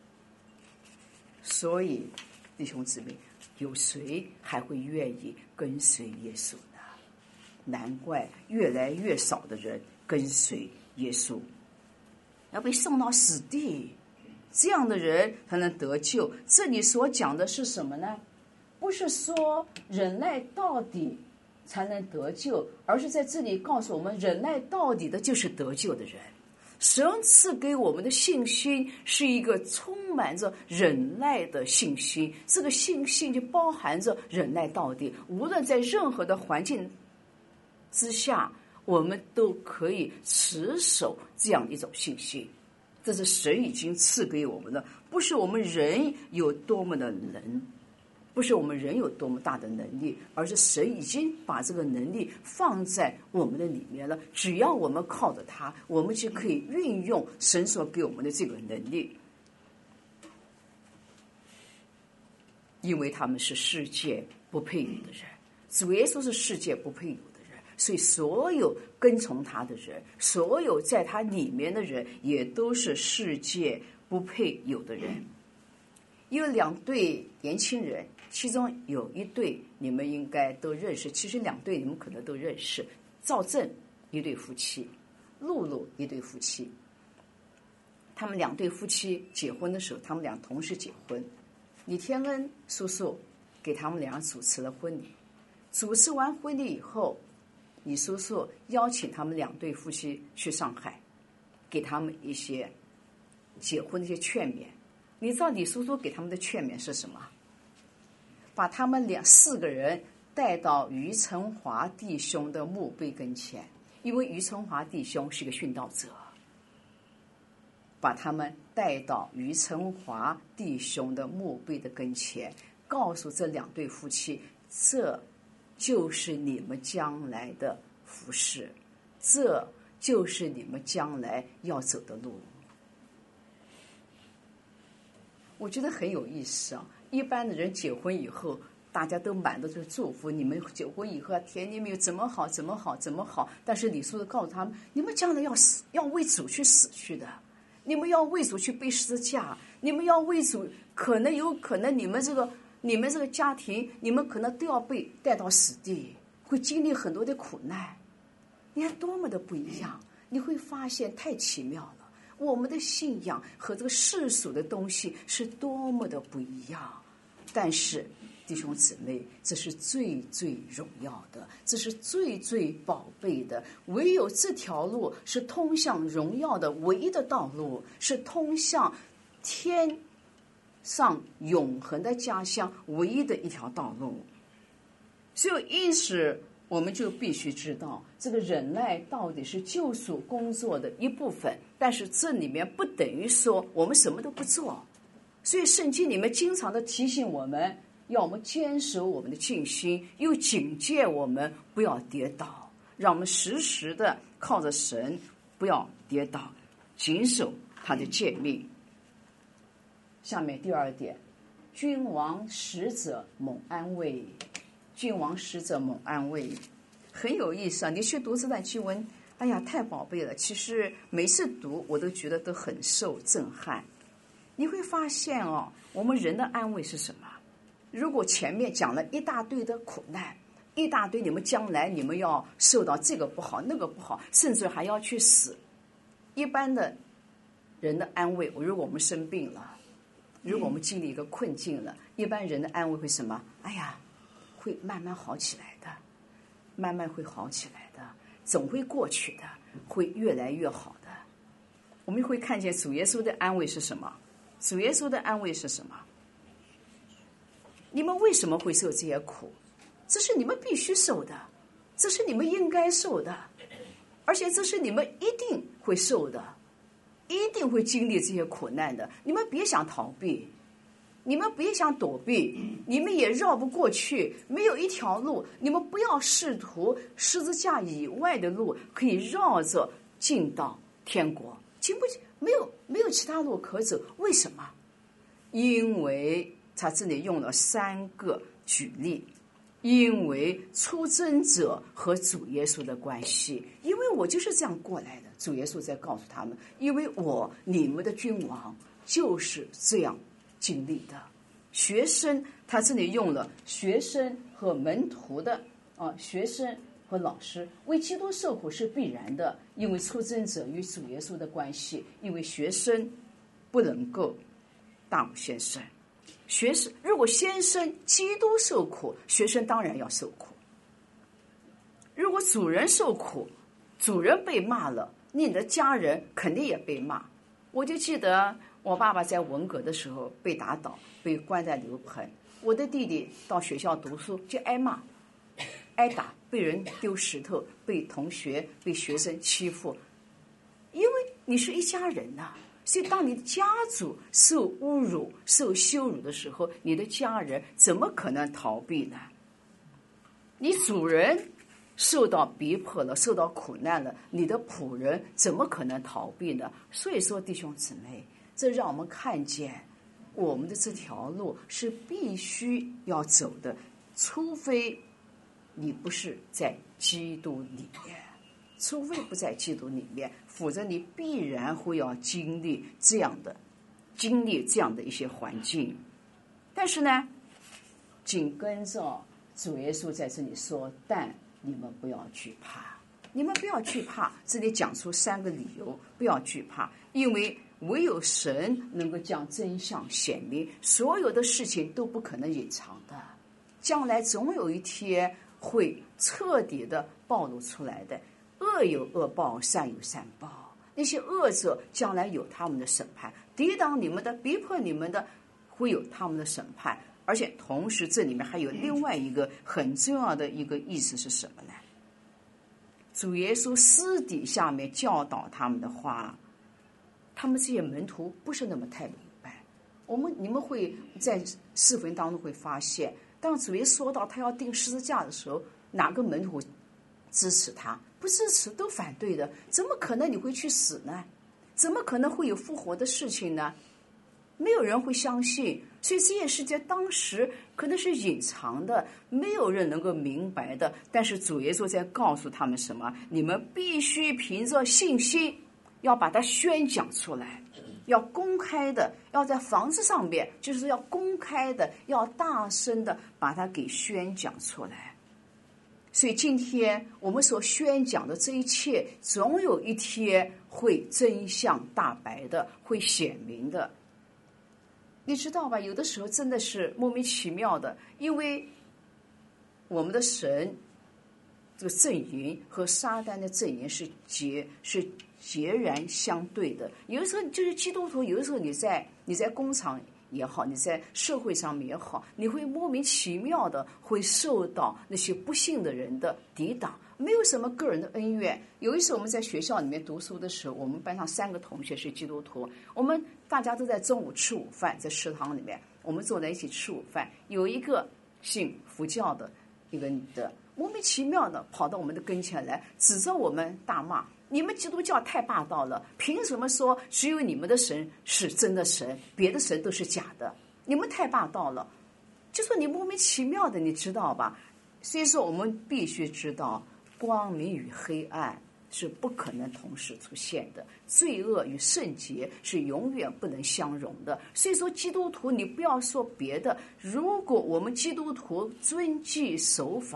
所以弟兄姊妹，有谁还会愿意跟随耶稣呢？难怪越来越少的人跟随耶稣，要被送到死地，这样的人才能得救。这里所讲的是什么呢？不是说忍耐到底才能得救，而是在这里告诉我们，忍耐到底的就是得救的人。神赐给我们的信心是一个充满着忍耐的信心，这个信心就包含着忍耐到底。无论在任何的环境之下，我们都可以持守这样一种信心，这是神已经赐给我们的，不是我们人有多么的能，不是我们人有多么大的能力，而是神已经把这个能力放在我们的里面了。只要我们靠着它，我们就可以运用神所给我们的这个能力，因为他们是世界不配有的人，主耶稣是世界不配有的人，所以所有跟从他的人，所有在他里面的人，也都是世界不配有的人。有2对年轻人，其中有一对你们应该都认识，其实2对你们可能都认识。赵正一对夫妻，露露一对夫妻。他们2对夫妻结婚的时候，他们俩同时结婚。李天恩叔叔给他们俩主持了婚礼。主持完婚礼以后，李叔叔邀请他们2对夫妻去上海，给他们一些结婚的一些劝勉。你知道李叔叔给他们的劝勉是什么？把他们4个人带到于成华弟兄的墓碑跟前，因为于成华弟兄是个殉道者，把他们带到于成华弟兄的墓碑的跟前，告诉这2对夫妻，这就是你们将来的服事，这就是你们将来要走的路。我觉得很有意思啊！一般的人结婚以后，大家都满的就是祝福，你们结婚以后甜言蜜语怎么好怎么好怎么好。但是李叔叔告诉他们，你们将来要死，要为主去死去的，你们要为主去背十字架，你们要为主，有可能你们这个家庭，你们可能都要被带到死地，会经历很多的苦难。你看多么的不一样，你会发现太奇妙了。我们的信仰和这个世俗的东西是多么的不一样，但是弟兄姊妹，这是最最荣耀的，这是最最宝贝的。唯有这条路是通向荣耀的唯一的道路，是通向天上永恒的家乡唯一的一条道路。所以因此我们就必须知道，这个忍耐到底是救赎工作的一部分，但是这里面不等于说我们什么都不做。所以圣经里面经常的提醒我们，要我们坚守我们的信心，又警戒我们不要跌倒，让我们时时的靠着神，不要跌倒，谨守他的诫命。下面第2点，君王使者蒙安慰。君王使者蒙安慰，很有意思啊！你去读这段经文，哎呀，太宝贝了。其实每次读我都觉得都很受震撼。你会发现哦，我们人的安慰是什么？如果前面讲了一大堆的苦难， 一大堆，你们将来你们要受到这个不好那个不好，甚至还要去死。一般的人的安慰，如果我们生病了，如果我们经历一个困境了，一般人的安慰会什么？哎呀，会慢慢好起来的，慢慢会好起来的，总会过去的，会越来越好的。我们会看见主耶稣的安慰是什么？主耶稣的安慰是什么？你们为什么会受这些苦？这是你们必须受的，这是你们应该受的，而且这是你们一定会受的，一定会经历这些苦难的。你们别想逃避，你们别想躲避，你们也绕不过去，没有一条路，你们不要试图十字架以外的路可以绕着进到天国，没有其他路可走。为什么？因为他这里用了3个举例，因为出征者和主耶稣的关系，因为我就是这样过来的。主耶稣在告诉他们，因为你们的君王就是这样经历的。学生，他这里用了学生和门徒的学生和老师，为基督受苦是必然的，因为出征者与主耶稣的关系，因为学生不能够大武先生。学生如果先生基督受苦，学生当然要受苦。如果主人受苦，主人被骂了，你的家人肯定也被骂。我就记得我爸爸在文革的时候被打倒，被关在刘盆。我的弟弟到学校读书就挨骂、挨打，被人丢石头，被同学、被学生欺负。因为你是一家人呐，所以当你的家族受侮辱、受羞辱的时候，你的家人怎么可能逃避呢？你主人受到逼迫了，受到苦难了，你的仆人怎么可能逃避呢？所以说，弟兄姊妹，这让我们看见我们的这条路是必须要走的，除非你不是在基督里面，除非不在基督里面，否则你必然会要经历这样的一些环境。但是呢，紧跟着主耶稣在这里说，但你们不要惧怕，你们不要惧怕。这里讲出3个理由，不要惧怕，因为唯有神能够将真相显明，所有的事情都不可能隐藏的，将来总有一天会彻底的暴露出来的。恶有恶报，善有善报，那些恶者将来有他们的审判，抵挡你们的、逼迫你们的会有他们的审判。而且同时这里面还有另外一个很重要的一个意思是什么呢？主耶稣私底下面教导他们的话，他们这些门徒不是那么太明白。你们会在视频当中会发现，当主耶稣说到他要钉十字架的时候，哪个门徒支持他？不支持，都反对的。怎么可能你会去死呢？怎么可能会有复活的事情呢？没有人会相信。所以这件事在当时可能是隐藏的，没有人能够明白的。但是主耶稣在告诉他们什么？你们必须凭着信心要把它宣讲出来，要公开的，要在房子上面，就是要公开的，要大声的把它给宣讲出来。所以今天我们所宣讲的这一切，总有一天会真相大白的，会显明的。你知道吧？有的时候真的是莫名其妙的，因为我们的神这个阵营和撒旦的阵营是截然相对的。有的时候就是基督徒，有的时候你在工厂也好，你在社会上面也好，你会莫名其妙的会受到那些不信的人的抵挡，没有什么个人的恩怨。有一次我们在学校里面读书的时候，我们班上3个同学是基督徒，我们大家都在中午吃午饭，在食堂里面我们坐在一起吃午饭，有一个信佛教的一个女的莫名其妙的跑到我们的跟前来，指着我们大骂，你们基督教太霸道了，凭什么说只有你们的神是真的神，别的神都是假的？你们太霸道了，就说你莫名其妙的，你知道吧？所以说我们必须知道，光明与黑暗是不可能同时出现的，罪恶与圣洁是永远不能相容的。所以说基督徒，你不要说别的，如果我们基督徒遵纪守法，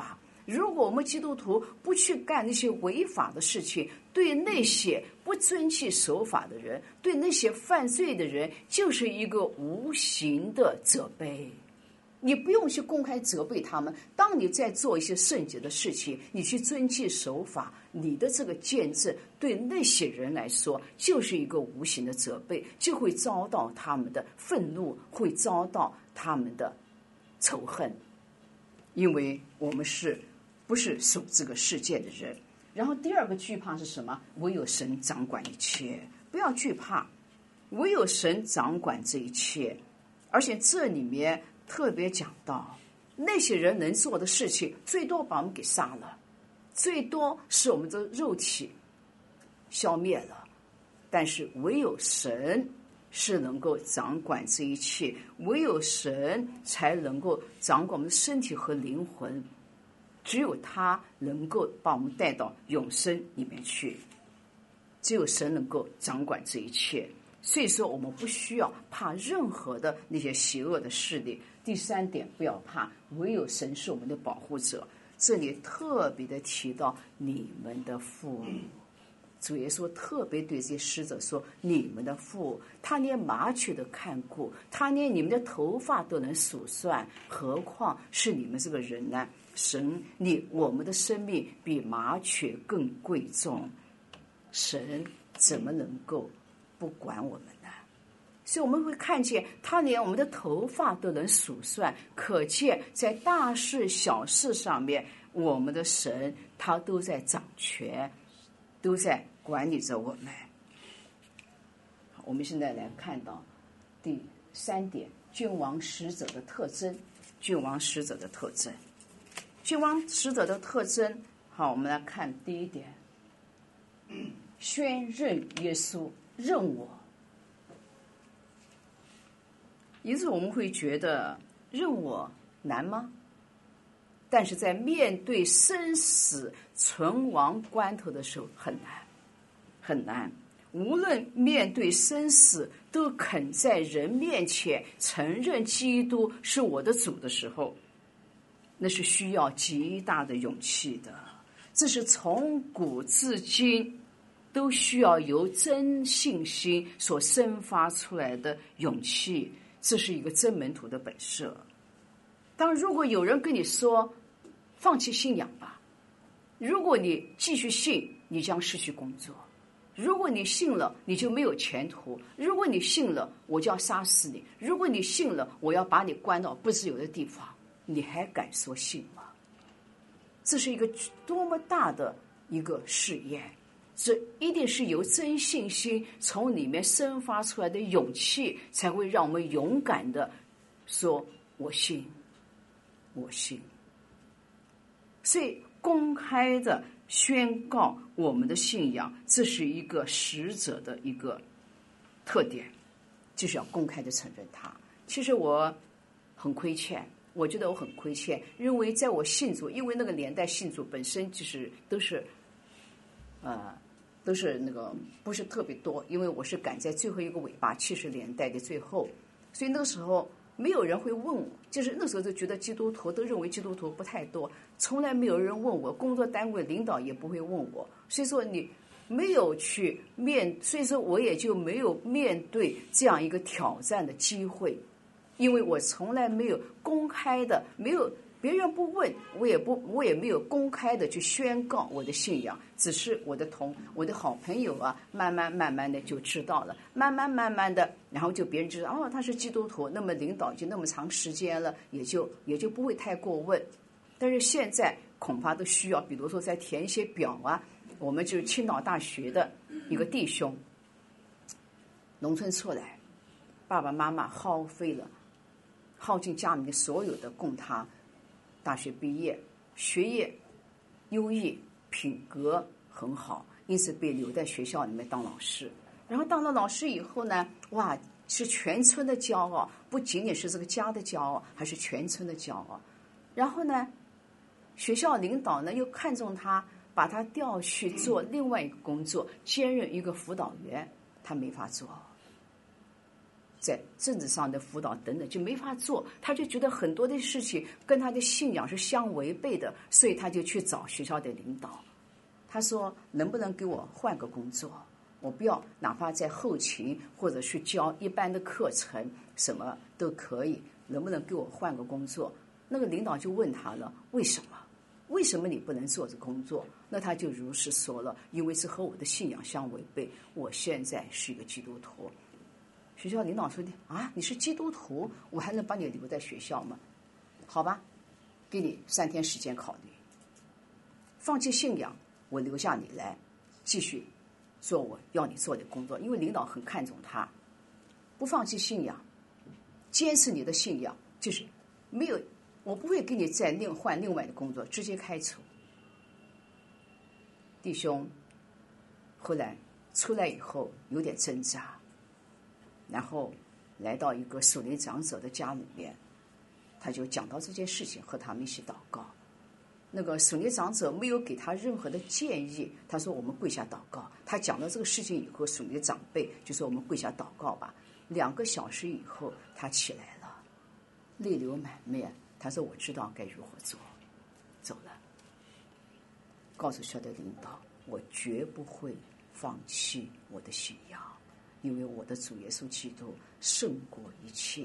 如果我们基督徒不去干那些违法的事情，对那些不遵纪守法的人，对那些犯罪的人，就是一个无形的责备。你不用去公开责备他们，当你在做一些圣洁的事情，你去遵纪守法，你的这个见证对那些人来说就是一个无形的责备，就会遭到他们的愤怒，会遭到他们的仇恨，因为我们不是属这个世界的人。然后第二个惧怕是什么？唯有神掌管一切，不要惧怕，唯有神掌管这一切。而且这里面特别讲到，那些人能做的事情，最多把我们给杀了，最多是我们的肉体消灭了，但是唯有神是能够掌管这一切，唯有神才能够掌管我们的身体和灵魂，只有他能够把我们带到永生里面去，只有神能够掌管这一切。所以说我们不需要怕任何的那些邪恶的势力。第三点，不要怕，唯有神是我们的保护者。这里特别的提到你们的父，主耶稣特别对这些使者说，你们的父，他连麻雀都看顾，他连你们的头发都能数算，何况是你们这个人呢？神，我们的生命比麻雀更贵重，神怎么能够不管我们呢？所以我们会看见他连我们的头发都能数算，可见在大事小事上面，我们的神他都在掌权，都在管理着我们。我们现在来看到第三点，君王使者的特征。君王使者的特征，君王使者的特征。好，我们来看第一点，宣认耶稣，认我。因此我们会觉得认我难吗？但是在面对生死存亡关头的时候很难很难。无论面对生死都肯在人面前承认基督是我的主的时候，那是需要极大的勇气的。这是从古至今都需要由真信心所生发出来的勇气，这是一个真门徒的本色。当如果有人跟你说放弃信仰吧，如果你继续信，你将失去工作，如果你信了你就没有前途，如果你信了我就要杀死你，如果你信了我要把你关到不自由的地方，你还敢说信吗？这是一个多么大的一个试验，这一定是由真信心从里面生发出来的勇气，才会让我们勇敢的说我信我信。所以公开的宣告我们的信仰，这是一个使者的一个特点，就是要公开的承认它。其实我很亏欠，我觉得我很亏欠，因为在我信主，因为那个年代信主本身就是都是那个不是特别多，因为我是赶在最后一个尾巴，70年代的最后，所以那个时候没有人会问我，就是那时候就觉得基督徒都认为基督徒不太多，从来没有人问我，工作单位领导也不会问我，所以说你没有去所以说我也就没有面对这样一个挑战的机会，因为我从来没有公开的，没有别人不问，我也没有公开的去宣告我的信仰，只是我的好朋友啊，慢慢的就知道了，慢慢的，然后就别人知道哦他是基督徒，那么领导已经那么长时间了，也就不会太过问。但是现在恐怕都需要，比如说在填一些表啊，我们就是青岛大学的一个弟兄，农村出来，爸爸妈妈耗尽家里的所有的供他大学毕业，学业优异，品格很好，因此被留在学校里面当老师。然后当了老师以后呢，哇，是全村的骄傲，不仅仅是这个家的骄傲，还是全村的骄傲。然后呢，学校领导呢又看中他，把他调去做另外一个工作，兼任一个辅导员，他没法做。 在政治上的辅导等等就没法做，他就觉得很多的事情跟他的信仰是相违背的，所以他就去找学校的领导。他说能不能给我换个工作，我不要哪怕在后勤或者去教一般的课程什么都可以，能不能给我换个工作？那个领导就问他了，为什么你不能做这工作？那他就如实说了，因为这和我的信仰相违背，我现在是一个基督徒。学校领导说啊，你是基督徒，我还能把你留在学校吗？好吧，给你3天时间考虑，放弃信仰，我留下你来继续做我要你做的工作。因为领导很看重他，不放弃信仰，坚持你的信仰，就是没有，我不会给你再换另外的工作，直接开除。弟兄后来出来以后有点挣扎，然后来到一个属灵长者的家里面，他就讲到这件事情，和他们一起祷告。那个属灵长者没有给他任何的建议，他说我们跪下祷告。他讲到这个事情以后，属灵长辈就说我们跪下祷告吧。2个小时以后他起来了，泪流满面，他说我知道该如何做，走了，告诉校的领导，我绝不会放弃我的信仰，因为我的主耶稣基督胜过一切。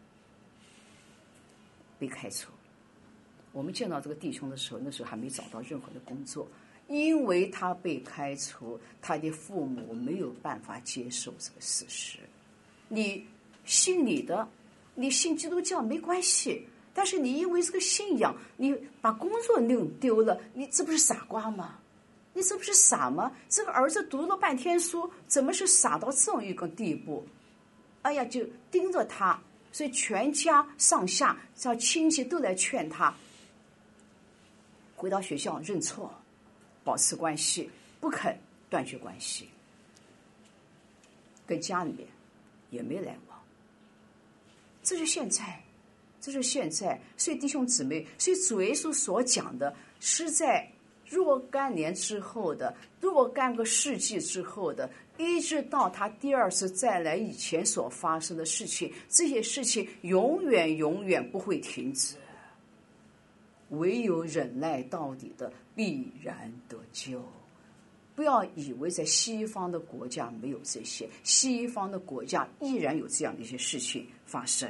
被开除。我们见到这个弟兄的时候，那时候还没找到任何的工作，因为他被开除，他的父母没有办法接受这个事实。你信你的，你信基督教没关系，但是你因为这个信仰，你把工作弄丢了，你这不是傻瓜吗？你这不是傻吗？这个儿子读了半天书，怎么是傻到这样一个地步？哎呀，就盯着他，所以全家上下叫亲戚都来劝他回到学校认错，保持关系，不肯断绝关系，跟家里面也没来往。这是现在，这是现在。所以弟兄姊妹，所以主耶稣所讲的是在若干年之后的，若干个世纪之后的，一直到他第2次再来以前所发生的事情，这些事情永远永远不会停止。唯有忍耐到底的必然得救。不要以为在西方的国家没有这些，西方的国家依然有这样的一些事情发生。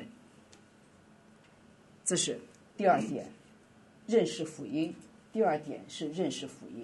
这是第2点，认识福音。第2点是认识福音。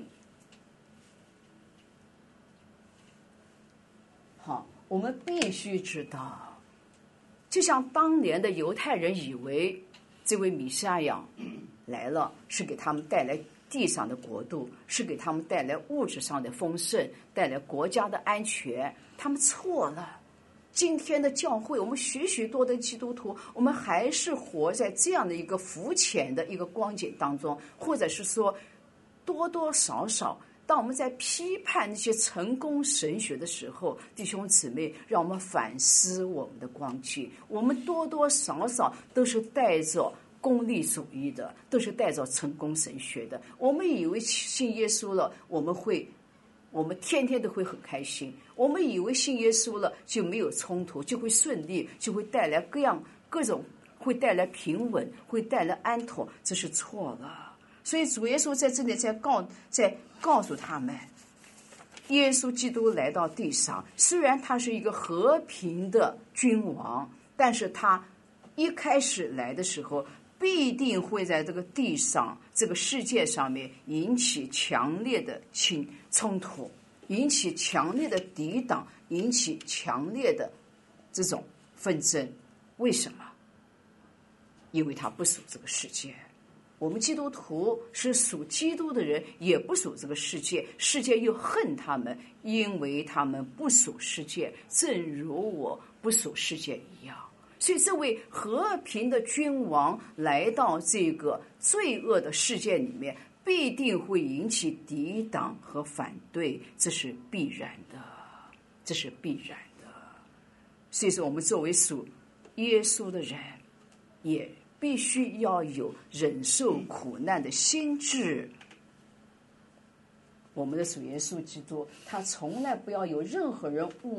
好，我们必须知道，就像当年的犹太人以为这位弥赛亚来了，是给他们带来地上的国度，是给他们带来物质上的丰盛，带来国家的安全，他们错了。今天的教会，我们许许多的基督徒，我们还是活在这样的一个肤浅的一个光景当中，或者是说多多少少，当我们在批判那些成功神学的时候，弟兄姊妹，让我们反思我们的光景。我们多多少少都是带着功利主义的，都是带着成功神学的。我们以为信耶稣了，我们天天都会很开心。我们以为信耶稣了就没有冲突，就会顺利，就会带来各种，会带来平稳，会带来安妥，这是错了。所以主耶稣在这里在告诉他们，耶稣基督来到地上，虽然他是一个和平的君王，但是他一开始来的时候，必定会在这个地上、这个世界上面引起强烈的冲突，引起强烈的抵挡，引起强烈的这种纷争。为什么？因为他不属这个世界。我们基督徒是属基督的人，也不属这个世界，世界又恨他们，因为他们不属世界，正如我不属世界一样。所以这位和平的君王来到这个罪恶的世界里面，必定会引起抵挡和反对，这是必然的，这是必然的。所以说我们作为属耶稣的人，也必须要有忍受苦难的心智。我们的主耶稣基督，他从来不要有任何人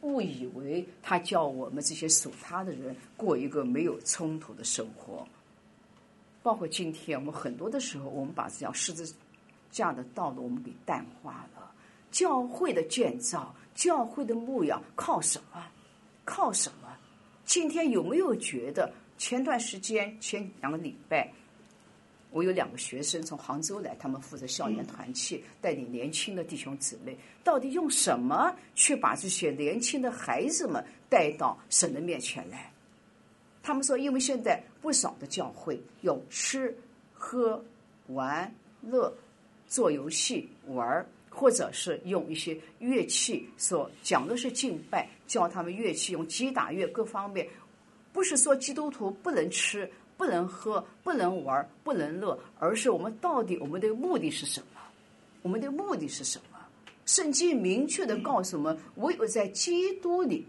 误以为他叫我们这些属他的人过一个没有冲突的生活。包括今天我们很多的时候，我们把这条十字架的道路我们给淡化了。教会的建造，教会的牧养靠什么？靠什么？今天有没有觉得前段时间前2个礼拜，我有2个学生从杭州来，他们负责校园团契，带领年轻的弟兄姊妹，到底用什么去把这些年轻的孩子们带到神的面前来？他们说，因为现在不少的教会用吃喝玩乐做游戏玩，或者是用一些乐器，所讲的是敬拜，教他们乐器用击打乐各方面。不是说基督徒不能吃不能喝不能玩不能乐，而是我们到底我们的目的是什么？我们的目的是什么？圣经明确的告诉我们，唯有在基督里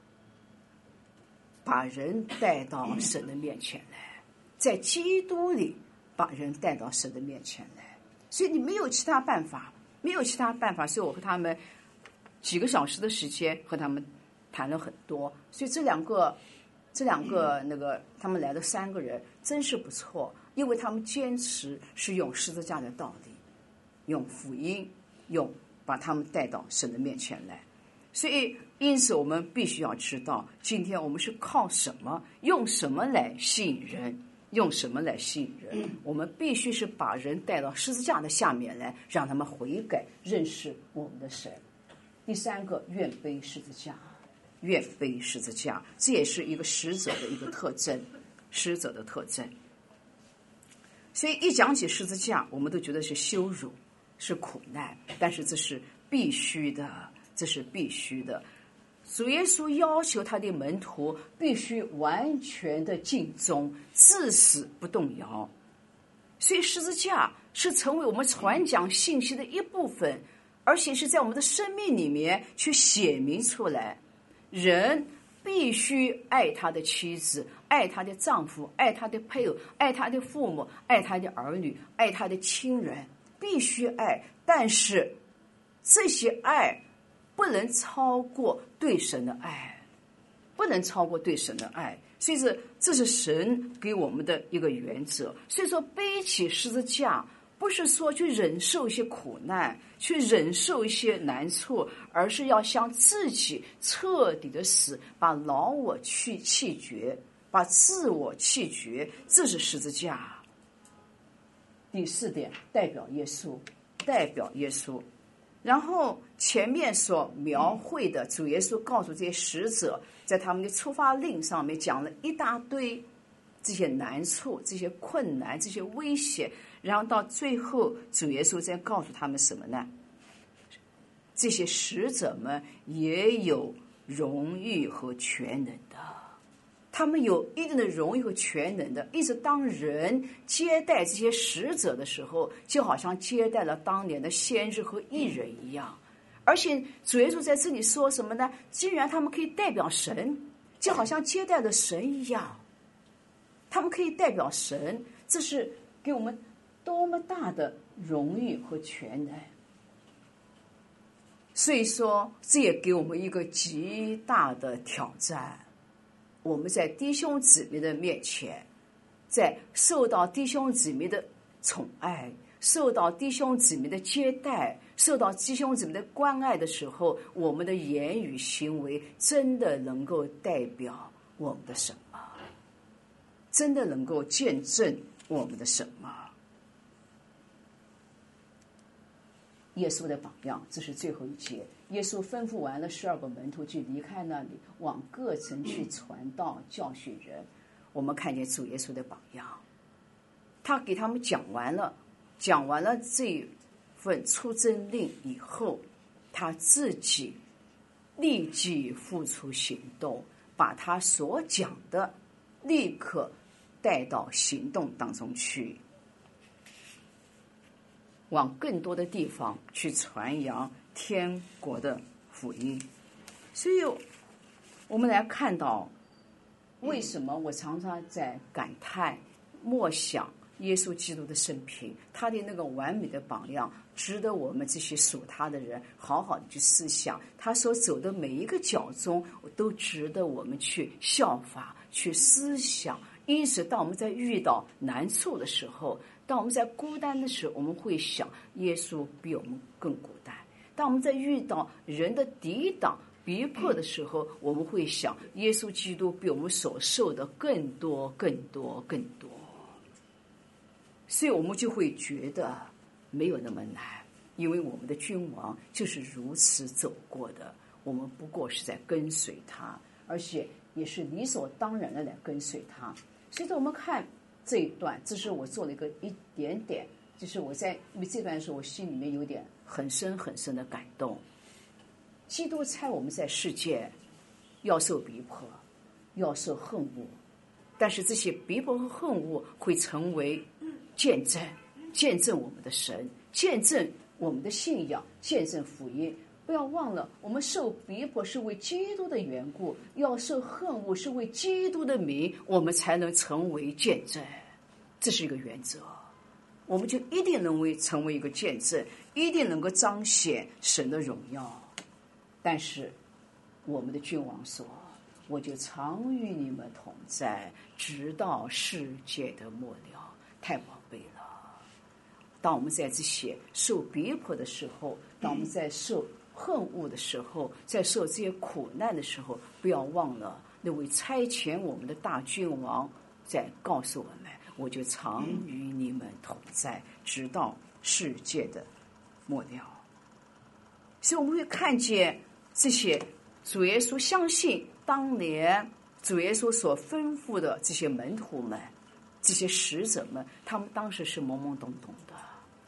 把人带到神的面前来，在基督里把人带到神的面前来。所以你没有其他办法，没有其他办法。所以我和他们几个小时的时间和他们谈了很多。所以这两个他们来的3个人真是不错，因为他们坚持是用十字架的道理，用福音，用把他们带到神的面前来。所以因此我们必须要知道，今天我们是靠什么，用什么来吸引人，用什么来吸引人？我们必须是把人带到十字架的下面来，让他们悔改，认识我们的神。第3个，愿背十字架，愿背十字架，这也是一个使者的一个特征，使者的特征。所以一讲起十字架，我们都觉得是羞辱，是苦难，但是这是必须的，这是必须的。主耶稣要求他的门徒必须完全的尽忠，至死不动摇。所以十字架是成为我们传讲信息的一部分，而且是在我们的生命里面去写明出来。人必须爱他的妻子，爱他的丈夫，爱他的配偶，爱他的父母，爱他的儿女，爱他的亲人，必须爱。但是这些爱不能超过对神的爱，不能超过对神的爱。所以这是神给我们的一个原则。所以说背起十字架不是说去忍受一些苦难，去忍受一些难处，而是要向自己彻底的死，把老我去弃绝，把自我弃绝，这是十字架。第4点，代表耶稣，代表耶稣。然后前面所描绘的主耶稣告诉这些使者，在他们的出发令上面讲了一大堆这些难处，这些困难，这些危险，然后到最后主耶稣在告诉他们什么呢？这些使者们也有荣誉和全能的，他们有一定的荣誉和全能的。一直当人接待这些使者的时候，就好像接待了当年的先知和义人一样。而且主耶稣在这里说什么呢？既然他们可以代表神，就好像接待了神一样，他们可以代表神，这是给我们多么大的荣誉和全能。所以说这也给我们一个极大的挑战。我们在弟兄姊妹的面前，在受到弟兄姊妹的宠爱，受到弟兄姊妹的接待，受到弟兄姊妹的关爱的时候，我们的言语行为真的能够代表我们的什么？真的能够见证我们的什么？耶稣的榜样，这是最后一节。耶稣吩咐完了12个门徒就离开那里，往各城去传道教训人。我们看见主耶稣的榜样，他给他们讲完了这份出征令以后，他自己立即付出行动，把他所讲的立刻带到行动当中去，往更多的地方去传扬天国的福音。所以我们来看到，为什么我常常在感叹默想耶稣基督的生平，他的那个完美的榜样，值得我们这些属他的人好好的去思想。他所走的每一个脚踪，都值得我们去效法、去思想。因此，当我们在遇到难处的时候，当我们在孤单的时候，我们会想，耶稣比我们更孤单。当我们在遇到人的抵挡、逼迫的时候，我们会想，耶稣基督比我们所受的更多、更多、更多。所以我们就会觉得没有那么难，因为我们的君王就是如此走过的，我们不过是在跟随他，而且也是理所当然的来跟随他。所以我们看这一段，这是我做了一点点，就是因为这段的时候，我心里面有点很深很深的感动。基督差我们在世界要受逼迫，要受恨恶，但是这些逼迫和恨恶会成为见证，见证我们的神，见证我们的信仰，见证福音。不要忘了，我们受逼迫是为基督的缘故，要受恨恶是为基督的名，我们才能成为见证。这是一个原则，我们就一定能成为一个见证，一定能够彰显神的荣耀。但是我们的君王说，我就常与你们同在，直到世界的末了。太宝贝了。当我们在这些受逼迫的时候，当我们在受恨恶的时候，在受这些苦难的时候，不要忘了那位差遣我们的大君王在告诉我们，我就常与你们同在，直到世界的末了。所以我们会看见这些主耶稣相信当年主耶稣所吩咐的这些门徒们，这些使者们，他们当时是懵懵懂懂的，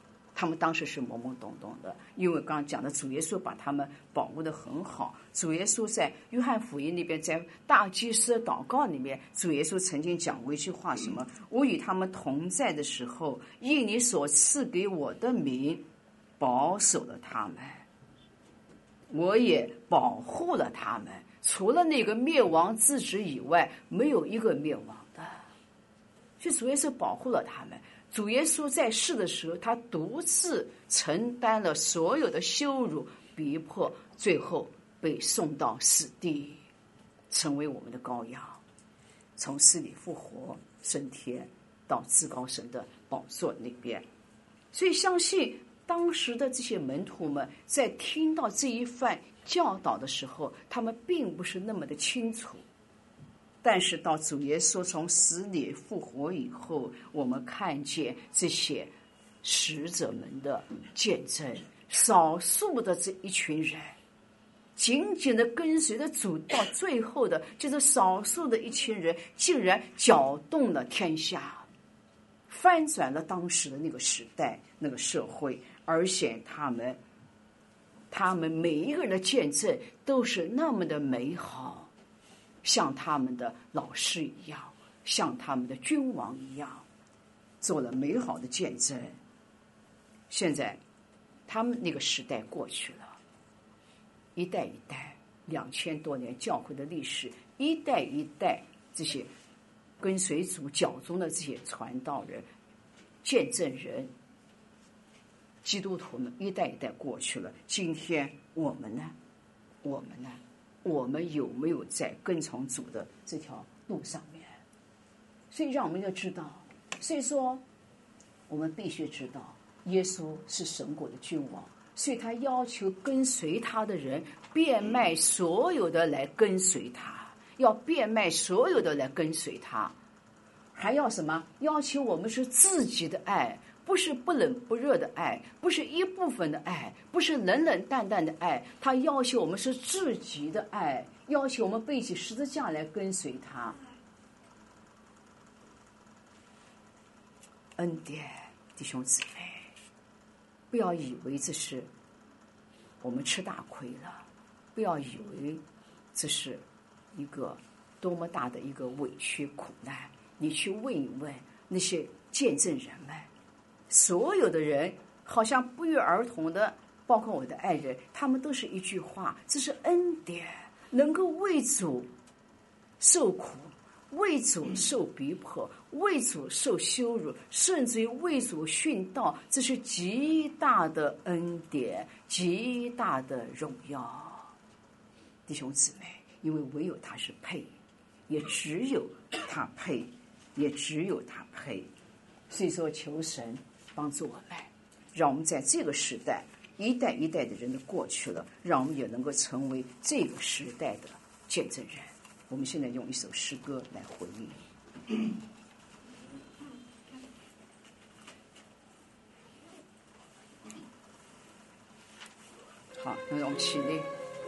因为刚刚讲的主耶稣把他们保护得很好。主耶稣在约翰福音里边，在大祭司的祷告里面，主耶稣曾经讲过一句话，什么？我与他们同在的时候，因你所赐给我的名保守了他们，我也保护了他们，除了那个灭亡之子以外，没有一个灭亡的。所以主耶稣保护了他们。主耶稣在世的时候，他独自承担了所有的羞辱、逼迫，最后被送到死地，成为我们的羔羊，从死里复活，升天到至高神的宝座那边。所以相信当时的这些门徒们在听到这一番教导的时候，他们并不是那么的清楚。但是到主耶稣从死里复活以后，我们看见这些使者们的见证，少数的这一群人紧紧的跟随着主到最后的，就是少数的一群人，竟然搅动了天下，翻转了当时的那个时代、那个社会，而且他们每一个人的见证都是那么的美好，像他们的老师一样，像他们的君王一样，做了美好的见证。现在他们那个时代过去了，一代一代2000多年教会的历史，一代一代这些跟随主脚中的这些传道人、见证人、基督徒们，一代一代过去了。今天我们呢？我们有没有在跟从主的这条路上面？所以让我们要知道，所以说我们必须知道，耶稣是神国的君王，所以他要求跟随他的人变卖所有的来跟随他，要变卖所有的来跟随他。还要什么？要求我们是自己的爱，不是不冷不热的爱，不是一部分的爱，不是冷冷淡淡的爱，他要求我们是自己的爱，要求我们背起十字架来跟随他。恩典，弟兄姊妹，不要以为这是我们吃大亏了，不要以为这是一个多么大的一个委屈苦难。你去问一问那些见证人们，所有的人好像不约而同的，包括我的爱人，他们都是一句话，这是恩典，能够为主受苦， 为主受逼迫，为主受羞辱，甚至于为主殉道，这是极大的恩典，极大的荣耀。弟兄姊妹，因为唯有他是配，也只有他配，也只有他配。所以说求神帮助我们，让我们在这个时代一代一代的人都过去了，让我们也能够成为这个时代的见证人。我们现在用一首诗歌来回应。好，那让我们起立。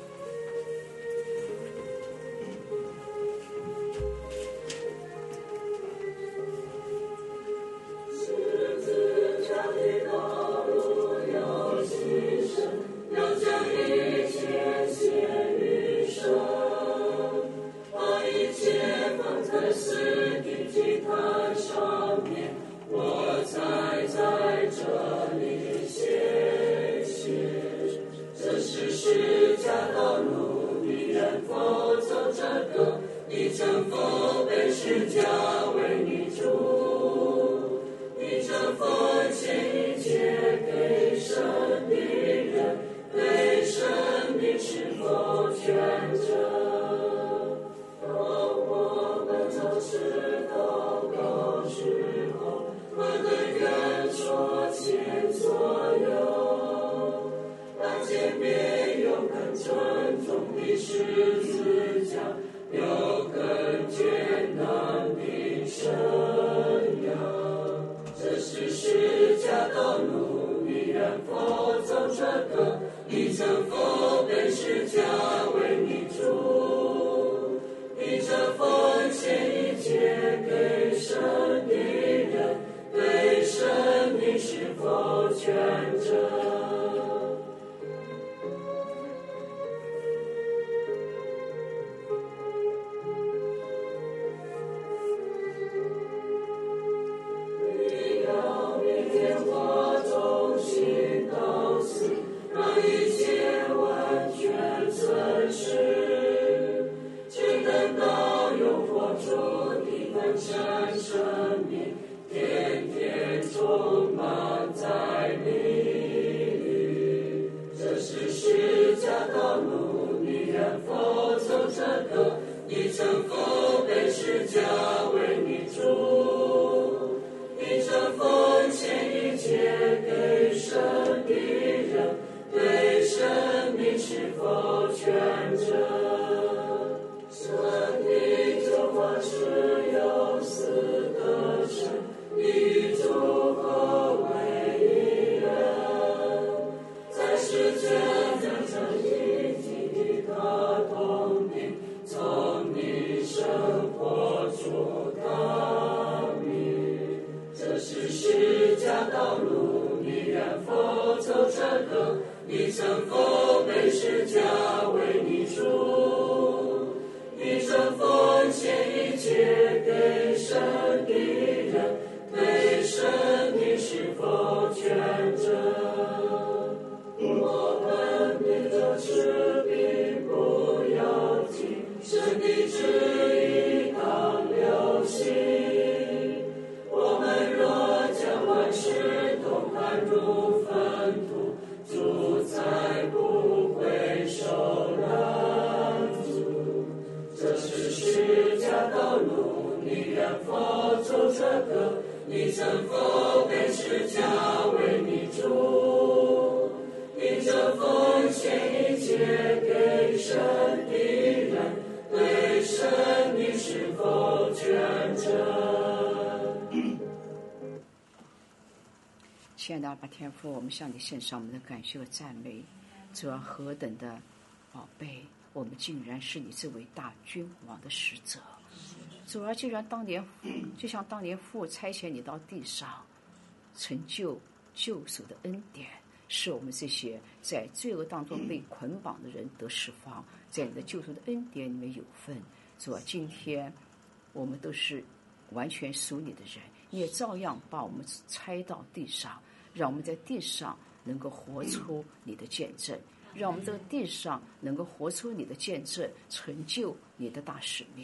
亲爱的阿爸天父，我们向你献上我们的感谢和赞美。主啊，何等的宝贝，我们竟然是你这位大君王的使者。主啊，既然就像当年父差遣你到地上，成就救赎的恩典，使我们这些在罪恶当中被捆绑的人得释放，在你的救赎的恩典里面有份。主啊，今天我们都是完全属你的人，你也照样把我们差到地上，让我们在地上能够活出你的见证，让我们这个地上能够活出你的见证，成就你的大使命。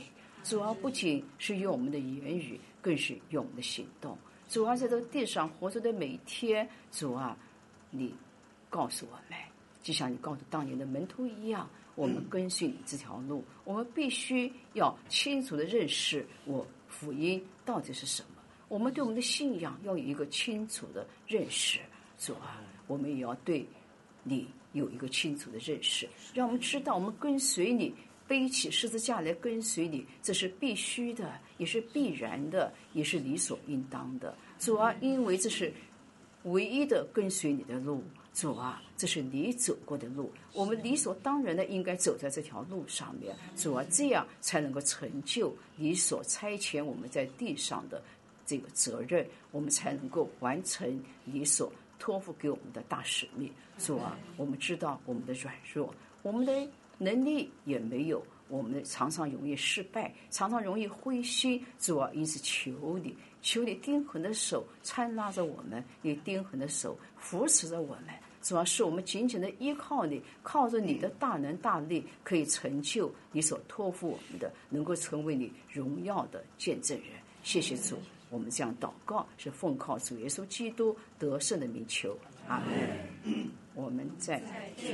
主啊，不仅是用我们的言语，更是用我们的行动。主啊，在这个地上活着的每一天，主啊，你告诉我们，就像你告诉当年的门徒一样，我们跟随你这条路，我们必须要清楚的认识我福音到底是什么。我们对我们的信仰要有一个清楚的认识。主啊，我们也要对你有一个清楚的认识，让我们知道我们跟随你，背起十字架来跟随你，这是必须的，也是必然的，也是理所应当的。主啊，因为这是唯一的跟随你的路，主啊，这是你走过的路，我们理所当然的应该走在这条路上面。主啊，这样才能够成就你所差遣我们在地上的这个责任，我们才能够完成你所托付给我们的大使命。主啊，我们知道我们的软弱，我们的能力也没有，我们常常容易失败，常常容易灰心。主啊，因此求你钉痕的手搀拉着我们，你钉痕的手扶持着我们。主要是我们紧紧的依靠你，靠着你的大能大力，可以成就你所托付我们的，能够成为你荣耀的见证人。谢谢主，我们这样祷告是奉靠主耶稣基督得胜的名求，阿门。我们在